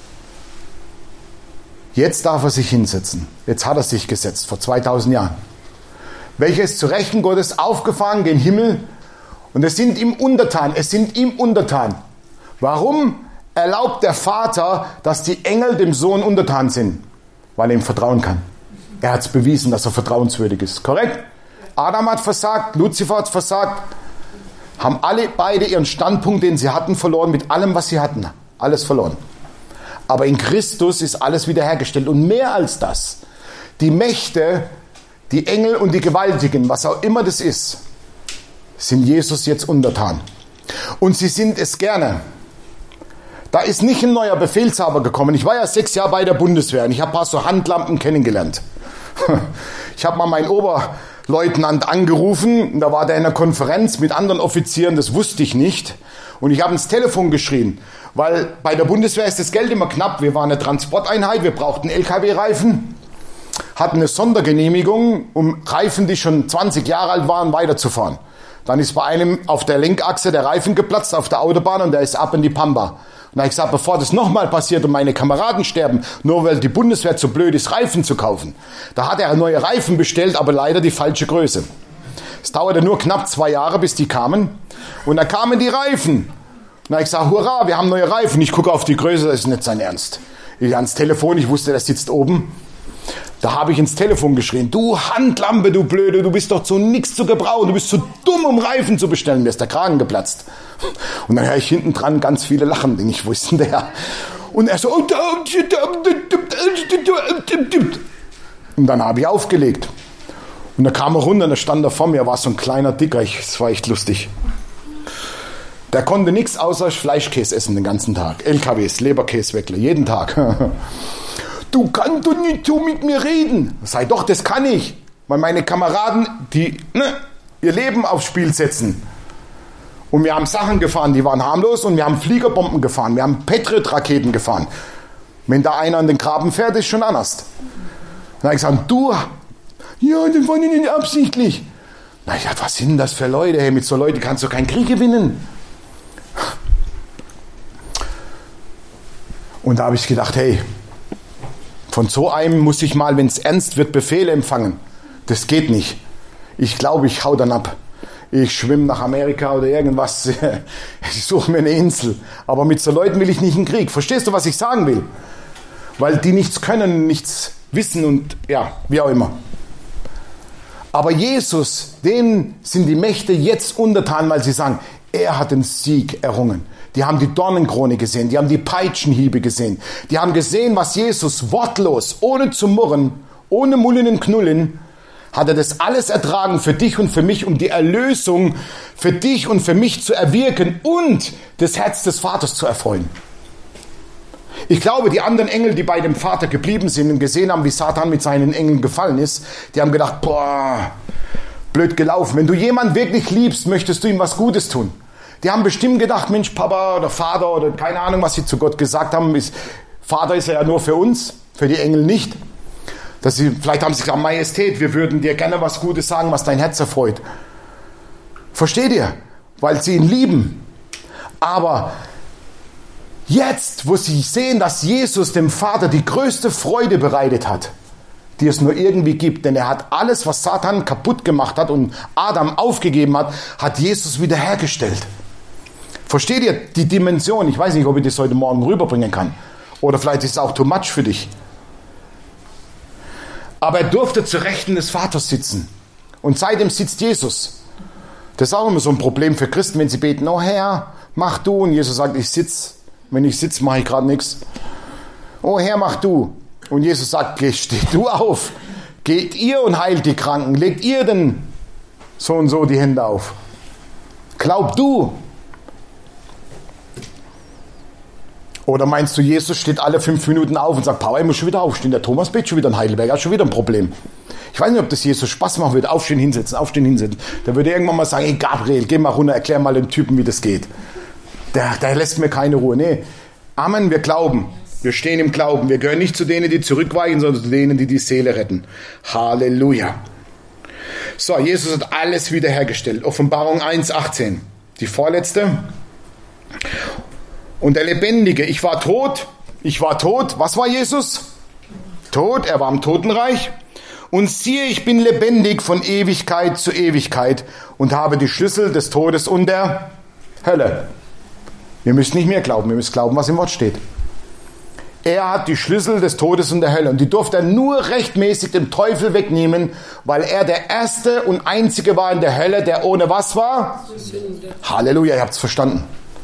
Jetzt darf er sich hinsetzen. Jetzt hat er sich gesetzt, vor zweitausend Jahren. Welcher ist zur Rechten Gottes aufgefahren gen Himmel? Und es sind ihm untertan. Es sind ihm untertan. Warum erlaubt der Vater, dass die Engel dem Sohn untertan sind? Weil er ihm vertrauen kann. Er hat es bewiesen, dass er vertrauenswürdig ist. Korrekt? Adam hat versagt, Luzifer hat versagt. Haben alle beide ihren Standpunkt, den sie hatten, verloren, mit allem, was sie hatten. Alles verloren. Aber in Christus ist alles wiederhergestellt. Und mehr als das. Die Mächte, die Engel und die Gewaltigen, was auch immer das ist, sind Jesus jetzt untertan. Und sie sind es gerne. Da ist nicht ein neuer Befehlshaber gekommen. Ich war ja sechs Jahre bei der Bundeswehr und ich habe ein paar so Handlampen kennengelernt. Ich habe mal meinen Oberleutnant angerufen, da war der in einer Konferenz mit anderen Offizieren, das wusste ich nicht. Und ich habe ins Telefon geschrien, weil bei der Bundeswehr ist das Geld immer knapp. Wir waren eine Transporteinheit, wir brauchten L K W-Reifen, hatten eine Sondergenehmigung, um Reifen, die schon zwanzig Jahre alt waren, weiterzufahren. Dann ist bei einem auf der Lenkachse der Reifen geplatzt auf der Autobahn und der ist ab in die Pampa. Und da habe ich gesagt, bevor das nochmal passiert und meine Kameraden sterben, nur weil die Bundeswehr zu blöd ist, Reifen zu kaufen. Da hat er neue Reifen bestellt, aber leider die falsche Größe. Es dauerte nur knapp zwei Jahre, bis die kamen. Und da kamen die Reifen. Und da habe ich gesagt, hurra, wir haben neue Reifen. Ich gucke auf die Größe, das ist nicht sein Ernst. Ich ans Telefon, ich wusste, der sitzt oben. Da habe ich ins Telefon geschrien, du Handlampe, du Blöde, du bist doch zu nichts zu gebrauchen, du bist zu dumm, um Reifen zu bestellen. Mir ist der Kragen geplatzt. Und dann höre ich hinten dran ganz viele lachen, denke ich, wo ist denn der? Und er so, und dann habe ich aufgelegt. Und da kam er runter und da stand er vor mir, war so ein kleiner Dicker, ich, das war echt lustig. Der konnte nichts außer Fleischkäse essen den ganzen Tag. L K Ws, Leberkäseweckler, jeden Tag. Du kannst doch nicht so mit mir reden. Sei doch, das kann ich. Weil meine Kameraden, die ne, ihr Leben aufs Spiel setzen. Und wir haben Sachen gefahren, die waren harmlos, und wir haben Fliegerbomben gefahren, wir haben Patriot-Raketen gefahren. Wenn da einer an den Graben fährt, ist schon anders. Dann habe ich gesagt, du, ja, das war nicht absichtlich. Na ja, was sind das für Leute? Hey, mit so Leuten kannst du keinen Krieg gewinnen. Und da habe ich gedacht, hey, von so einem muss ich mal, wenn es ernst wird, Befehle empfangen. Das geht nicht. Ich glaube, ich hau dann ab. Ich schwimme nach Amerika oder irgendwas. Ich suche mir eine Insel. Aber mit so Leuten will ich nicht in den Krieg. Verstehst du, was ich sagen will? Weil die nichts können, nichts wissen und ja, wie auch immer. Aber Jesus, dem sind die Mächte jetzt untertan, weil sie sagen, er hat den Sieg errungen. Die haben die Dornenkrone gesehen, die haben die Peitschenhiebe gesehen. Die haben gesehen, was Jesus wortlos, ohne zu murren, ohne Mullen und Knullen, hat er das alles ertragen für dich und für mich, um die Erlösung für dich und für mich zu erwirken und das Herz des Vaters zu erfreuen. Ich glaube, die anderen Engel, die bei dem Vater geblieben sind und gesehen haben, wie Satan mit seinen Engeln gefallen ist, die haben gedacht, boah, blöd gelaufen. Wenn du jemanden wirklich liebst, möchtest du ihm was Gutes tun. Die haben bestimmt gedacht, Mensch, Papa oder Vater oder keine Ahnung, was sie zu Gott gesagt haben. Ist, Vater ist er ja nur für uns, für die Engel nicht. Dass sie, vielleicht haben sie gesagt, Majestät, wir würden dir gerne was Gutes sagen, was dein Herz erfreut. Versteht ihr? Weil sie ihn lieben. Aber jetzt, wo sie sehen, dass Jesus dem Vater die größte Freude bereitet hat, die es nur irgendwie gibt, denn er hat alles, was Satan kaputt gemacht hat und Adam aufgegeben hat, hat Jesus wiederhergestellt. Versteht ihr die Dimension? Ich weiß nicht, ob ich das heute Morgen rüberbringen kann. Oder vielleicht ist es auch too much für dich. Aber er durfte zur Rechten des Vaters sitzen. Und seitdem sitzt Jesus. Das ist auch immer so ein Problem für Christen, wenn sie beten, oh Herr, mach du. Und Jesus sagt, ich sitze. Wenn ich sitze, mache ich gerade nichts. Oh Herr, mach du. Und Jesus sagt, geh, steh du auf. Geht ihr und heilt die Kranken. Legt ihr denn so und so die Hände auf. Glaub du. Oder meinst du, Jesus steht alle fünf Minuten auf und sagt, Papa, ich muss schon wieder aufstehen. Der Thomas betet schon wieder in Heidelberg, hat schon wieder ein Problem. Ich weiß nicht, ob das Jesus Spaß machen würde. Aufstehen, hinsetzen, aufstehen, hinsetzen. Der würde irgendwann mal sagen, hey Gabriel, geh mal runter, erklär mal dem Typen, wie das geht. Der, der lässt mir keine Ruhe. Nee, Amen, wir glauben. Wir stehen im Glauben. Wir gehören nicht zu denen, die zurückweichen, sondern zu denen, die die Seele retten. Halleluja. So, Jesus hat alles wiederhergestellt. Offenbarung eins, achtzehn. Die vorletzte. Und der Lebendige, ich war tot, ich war tot. Was war Jesus? Tot, er war im Totenreich. Und siehe, ich bin lebendig von Ewigkeit zu Ewigkeit und habe die Schlüssel des Todes und der Hölle. Wir müssen nicht mehr glauben, wir müssen glauben, was im Wort steht. Er hat die Schlüssel des Todes und der Hölle. Und die durfte er nur rechtmäßig dem Teufel wegnehmen, weil er der Erste und Einzige war in der Hölle, der ohne was war? Sünde. Halleluja, ihr habt es verstanden.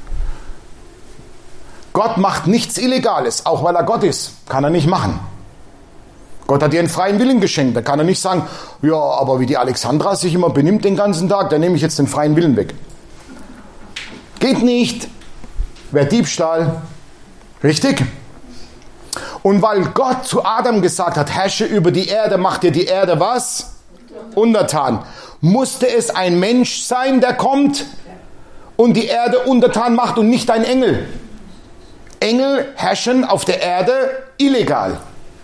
Gott macht nichts Illegales, auch weil er Gott ist. Kann er nicht machen. Gott hat dir einen freien Willen geschenkt. Da kann er nicht sagen, ja, aber wie die Alexandra sich immer benimmt den ganzen Tag, da nehme ich jetzt den freien Willen weg. Geht nicht. Wäre Diebstahl. Richtig? Und weil Gott zu Adam gesagt hat, herrsche über die Erde, macht dir die Erde was? Untertan. Musste es ein Mensch sein, der kommt und die Erde untertan macht und nicht ein Engel. Engel herrschen auf der Erde illegal.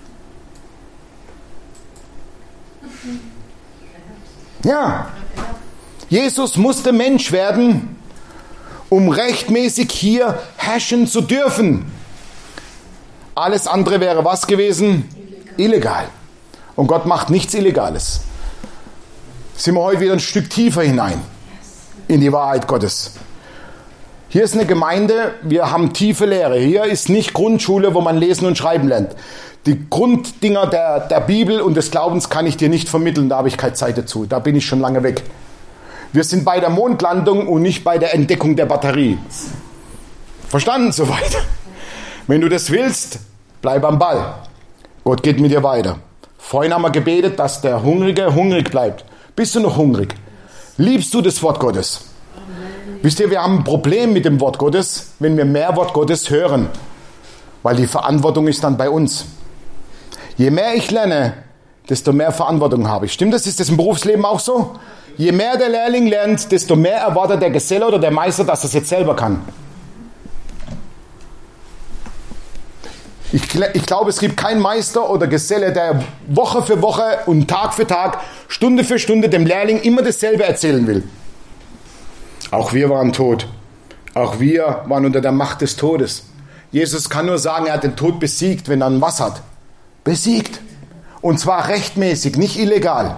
Ja. Jesus musste Mensch werden, um rechtmäßig hier herrschen zu dürfen. Alles andere wäre was gewesen? Illegal. Und Gott macht nichts Illegales. Sind wir heute wieder ein Stück tiefer hinein in die Wahrheit Gottes. Hier ist eine Gemeinde, wir haben tiefe Lehre. Hier ist nicht Grundschule, wo man lesen und schreiben lernt. Die Grunddinger der, der Bibel und des Glaubens kann ich dir nicht vermitteln, da habe ich keine Zeit dazu. Da bin ich schon lange weg. Wir sind bei der Mondlandung und nicht bei der Entdeckung der Batterie. Verstanden soweit? Wenn du das willst, bleib am Ball. Gott geht mit dir weiter. Vorhin haben wir gebetet, dass der Hungrige hungrig bleibt. Bist du noch hungrig? Liebst du das Wort Gottes? Wisst ihr, wir haben ein Problem mit dem Wort Gottes, wenn wir mehr Wort Gottes hören. Weil die Verantwortung ist dann bei uns. Je mehr ich lerne, desto mehr Verantwortung habe ich. Stimmt das? Ist das im Berufsleben auch so? Je mehr der Lehrling lernt, desto mehr erwartet der Geselle oder der Meister, dass er es jetzt selber kann. Ich, ich glaube, es gibt keinen Meister oder Geselle, der Woche für Woche und Tag für Tag, Stunde für Stunde dem Lehrling immer dasselbe erzählen will. Auch wir waren tot. Auch wir waren unter der Macht des Todes. Jesus kann nur sagen, er hat den Tod besiegt, wenn er was hat. Besiegt. Und zwar rechtmäßig, nicht illegal.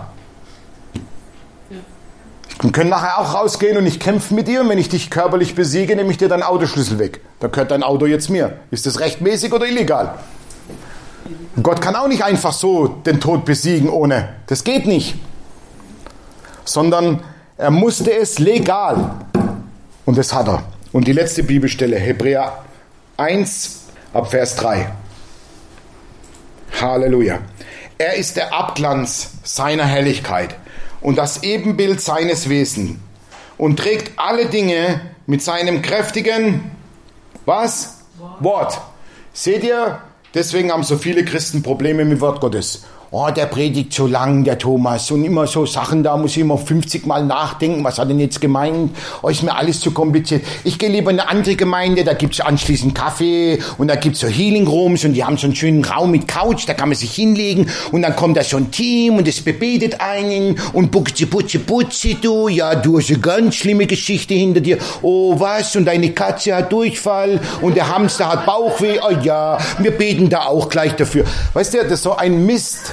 Wir können nachher auch rausgehen und ich kämpfe mit dir. Und wenn ich dich körperlich besiege, nehme ich dir deinen Autoschlüssel weg. Dann gehört dein Auto jetzt mir. Ist das rechtmäßig oder illegal? Und Gott kann auch nicht einfach so den Tod besiegen ohne. Das geht nicht. Sondern er musste es legal. Und das hat er. Und die letzte Bibelstelle, Hebräer eins, ab Vers drei. Halleluja. Er ist der Abglanz seiner Herrlichkeit und das Ebenbild seines Wesens und trägt alle Dinge mit seinem kräftigen, was? Wort. Wort. Seht ihr, deswegen haben so viele Christen Probleme mit Wort Gottes. Oh, der predigt so lang, der Thomas, und immer so Sachen, da muss ich immer fünfzig Mal nachdenken, was hat er denn jetzt gemeint? Oh, ist mir alles zu kompliziert. Ich gehe lieber in eine andere Gemeinde, da gibt's anschließend Kaffee und da gibt's so Healing Rooms und die haben so einen schönen Raum mit Couch, da kann man sich hinlegen und dann kommt da so ein Team und es bebetet einen und butzi, butzi, butzi, du, ja, du hast eine ganz schlimme Geschichte hinter dir. Oh, was? Und deine Katze hat Durchfall und der Hamster hat Bauchweh. Oh ja, wir beten da auch gleich dafür. Weißt du, das ist so ein Mist.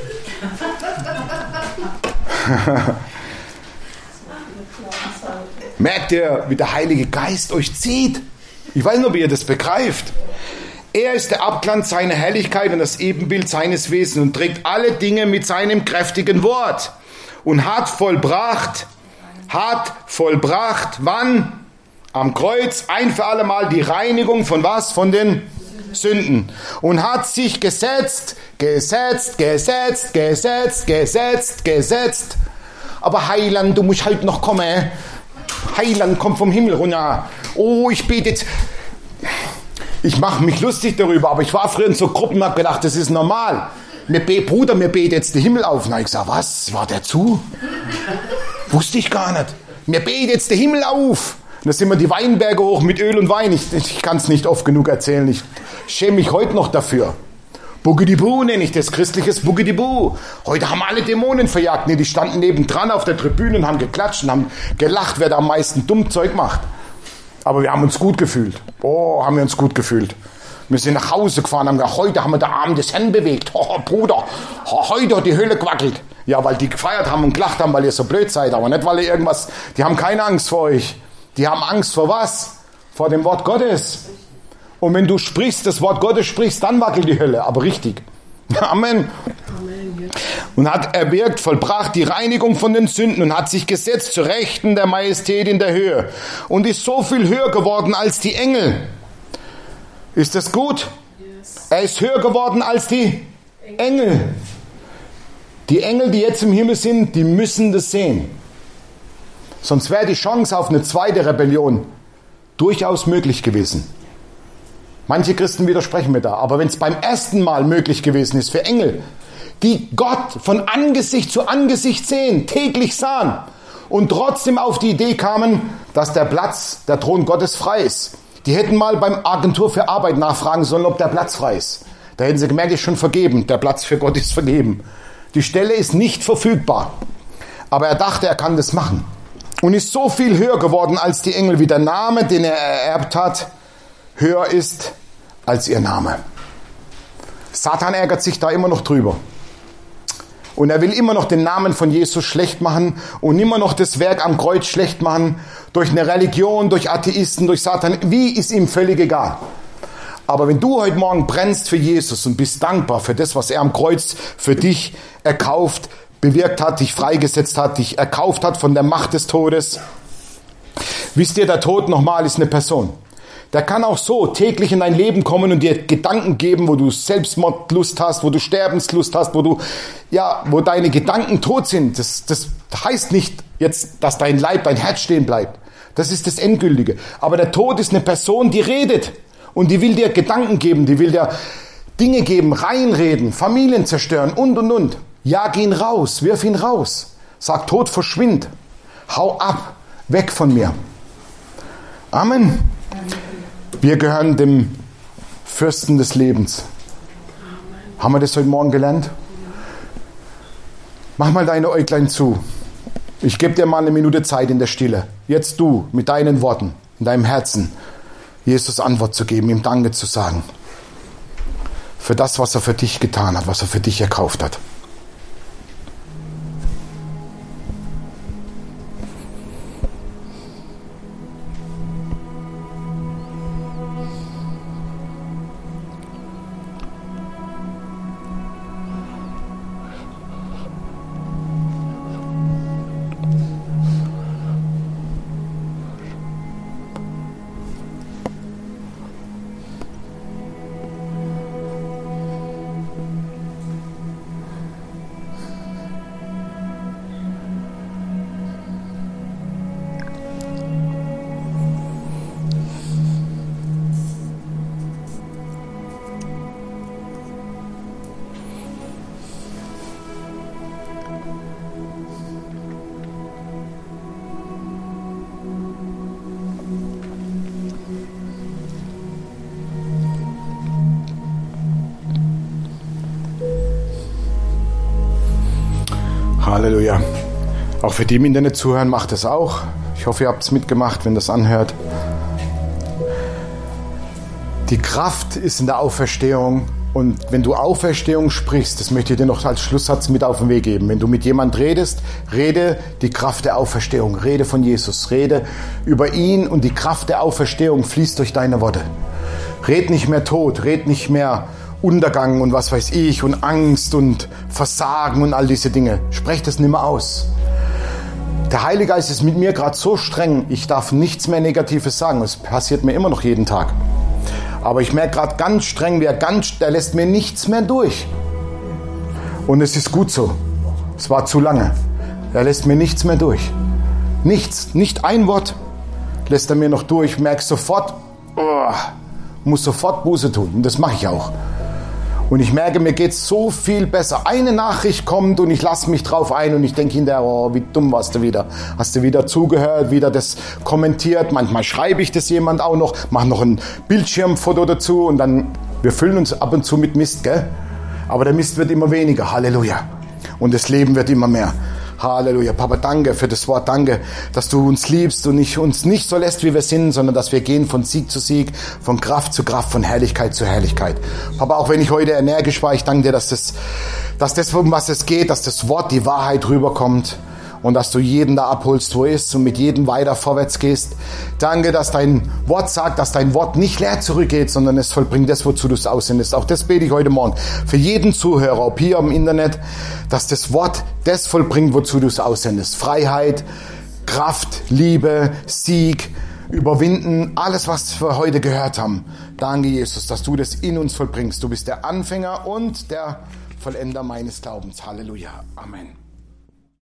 Merkt ihr, wie der Heilige Geist euch zieht? Ich weiß nicht, ob ihr das begreift. Er ist der Abglanz seiner Herrlichkeit und das Ebenbild seines Wesens und trägt alle Dinge mit seinem kräftigen Wort und hat vollbracht, hat vollbracht, wann? Am Kreuz ein für alle Mal die Reinigung von was? Von den Sünden. Und hat sich gesetzt, gesetzt, gesetzt, gesetzt, gesetzt, gesetzt. Aber Heiland, du musst halt noch kommen. Heiland kommt vom Himmel runter. Oh, ich bete jetzt. Ich mache mich lustig darüber, aber ich war früher in so Gruppen und habe gedacht, das ist normal. Mir be- Bruder, mir betet jetzt der Himmel auf. Na, ich sag, was? War der zu? Wusste ich gar nicht. Mir betet jetzt der Himmel auf. Und da sind wir die Weinberge hoch mit Öl und Wein. Ich, ich kann es nicht oft genug erzählen. Ich schäme mich heute noch dafür. Bugidibu nenne ich das, christliches Bugidibu. Heute haben alle Dämonen verjagt. Nee, die standen nebendran auf der Tribüne und haben geklatscht und haben gelacht, wer da am meisten Dummzeug macht. Aber wir haben uns gut gefühlt. Oh, haben wir uns gut gefühlt. Wir sind nach Hause gefahren, haben gesagt, heute haben wir den Arm des Herrn bewegt. Oh, Bruder, oh, heute hat die Hölle gewackelt. Ja, weil die gefeiert haben und gelacht haben, weil ihr so blöd seid. Aber nicht, weil ihr irgendwas... Die haben keine Angst vor euch. Die haben Angst vor was? Vor dem Wort Gottes. Und wenn du sprichst, das Wort Gottes sprichst, dann wackelt die Hölle. Aber richtig. Amen. Amen. Und hat erwirkt, vollbracht die Reinigung von den Sünden und hat sich gesetzt zur Rechten der Majestät in der Höhe. Und ist so viel höher geworden als die Engel. Ist das gut? Yes. Er ist höher geworden als die Engel. Die Engel, die jetzt im Himmel sind, die müssen das sehen. Sonst wäre die Chance auf eine zweite Rebellion durchaus möglich gewesen. Manche Christen widersprechen mir da, aber wenn es beim ersten Mal möglich gewesen ist für Engel, die Gott von Angesicht zu Angesicht sehen, täglich sahen und trotzdem auf die Idee kamen, dass der Platz, der Thron Gottes frei ist. Die hätten mal beim Agentur für Arbeit nachfragen sollen, ob der Platz frei ist. Da hätten sie gemerkt, ist schon vergeben, der Platz für Gott ist vergeben. Die Stelle ist nicht verfügbar. Aber er dachte, er kann das machen. Und ist so viel höher geworden als die Engel, wie der Name, den er ererbt hat, höher ist als ihr Name. Satan ärgert sich da immer noch drüber. Und er will immer noch den Namen von Jesus schlecht machen und immer noch das Werk am Kreuz schlecht machen durch eine Religion, durch Atheisten, durch Satan. Wie, ist ihm völlig egal. Aber wenn du heute Morgen brennst für Jesus und bist dankbar für das, was er am Kreuz für dich erkauft, bewirkt hat, dich freigesetzt hat, dich erkauft hat von der Macht des Todes. Wisst ihr, der Tod nochmal ist eine Person. Der kann auch so täglich in dein Leben kommen und dir Gedanken geben, wo du Selbstmordlust hast, wo du Sterbenslust hast, wo du, ja, wo deine Gedanken tot sind. Das, das heißt nicht jetzt, dass dein Leib, dein Herz stehen bleibt. Das ist das Endgültige. Aber der Tod ist eine Person, die redet. Und die will dir Gedanken geben, die will dir Dinge geben, reinreden, Familien zerstören und, und, und. Jag ihn raus, wirf ihn raus. Sag Tod, verschwind. Hau ab, weg von mir. Amen. Wir gehören dem Fürsten des Lebens. Haben wir das heute Morgen gelernt? Mach mal deine Äuglein zu. Ich gebe dir mal eine Minute Zeit in der Stille. Jetzt du, mit deinen Worten, in deinem Herzen, Jesus Antwort zu geben, ihm Danke zu sagen. Für das, was er für dich getan hat, was er für dich erkauft hat. Halleluja. Auch für die im Internet zuhören, macht es auch. Ich hoffe, ihr habt es mitgemacht, wenn das anhört. Die Kraft ist in der Auferstehung. Und wenn du Auferstehung sprichst, das möchte ich dir noch als Schlusssatz mit auf den Weg geben. Wenn du mit jemand redest, rede die Kraft der Auferstehung. Rede von Jesus. Rede über ihn und die Kraft der Auferstehung fließt durch deine Worte. Red nicht mehr Tod, red nicht mehr Untergang und was weiß ich und Angst und Versagen und all diese Dinge. Sprech das nicht mehr aus. Der Heilige Geist ist mit mir gerade so streng, ich darf nichts mehr Negatives sagen. Das passiert mir immer noch jeden Tag. Aber ich merke gerade ganz streng, wie er ganz, der lässt mir nichts mehr durch. Und es ist gut so. Es war zu lange. Er lässt mir nichts mehr durch. Nichts, nicht ein Wort lässt er mir noch durch. Ich merke sofort, oh, muss sofort Buße tun. Und das mache ich auch. Und ich merke, mir geht es so viel besser. Eine Nachricht kommt und ich lasse mich drauf ein und ich denke hinterher, oh, wie dumm warst du wieder. Hast du wieder zugehört, wieder das kommentiert. Manchmal schreibe ich das jemand auch noch, mache noch ein Bildschirmfoto dazu und dann, wir füllen uns ab und zu mit Mist, gell? Aber der Mist wird immer weniger, Halleluja. Und das Leben wird immer mehr. Halleluja. Papa, danke für das Wort. Danke, dass du uns liebst und nicht, uns nicht so lässt, wie wir sind, sondern dass wir gehen von Sieg zu Sieg, von Kraft zu Kraft, von Herrlichkeit zu Herrlichkeit. Papa, auch wenn ich heute energisch war, ich danke dir, dass das, dass das, um was es geht, dass das Wort, die Wahrheit rüberkommt und dass du jeden da abholst, wo er ist und mit jedem weiter vorwärts gehst. Danke, dass dein Wort sagt, dass dein Wort nicht leer zurückgeht, sondern es vollbringt das, wozu du es aussendest. Auch das bete ich heute Morgen für jeden Zuhörer, ob hier im Internet, dass das Wort das vollbringt, wozu du es aussendest. Freiheit, Kraft, Liebe, Sieg, Überwinden, alles, was wir heute gehört haben. Danke, Jesus, dass du das in uns vollbringst. Du bist der Anfänger und der Vollender meines Glaubens. Halleluja. Amen.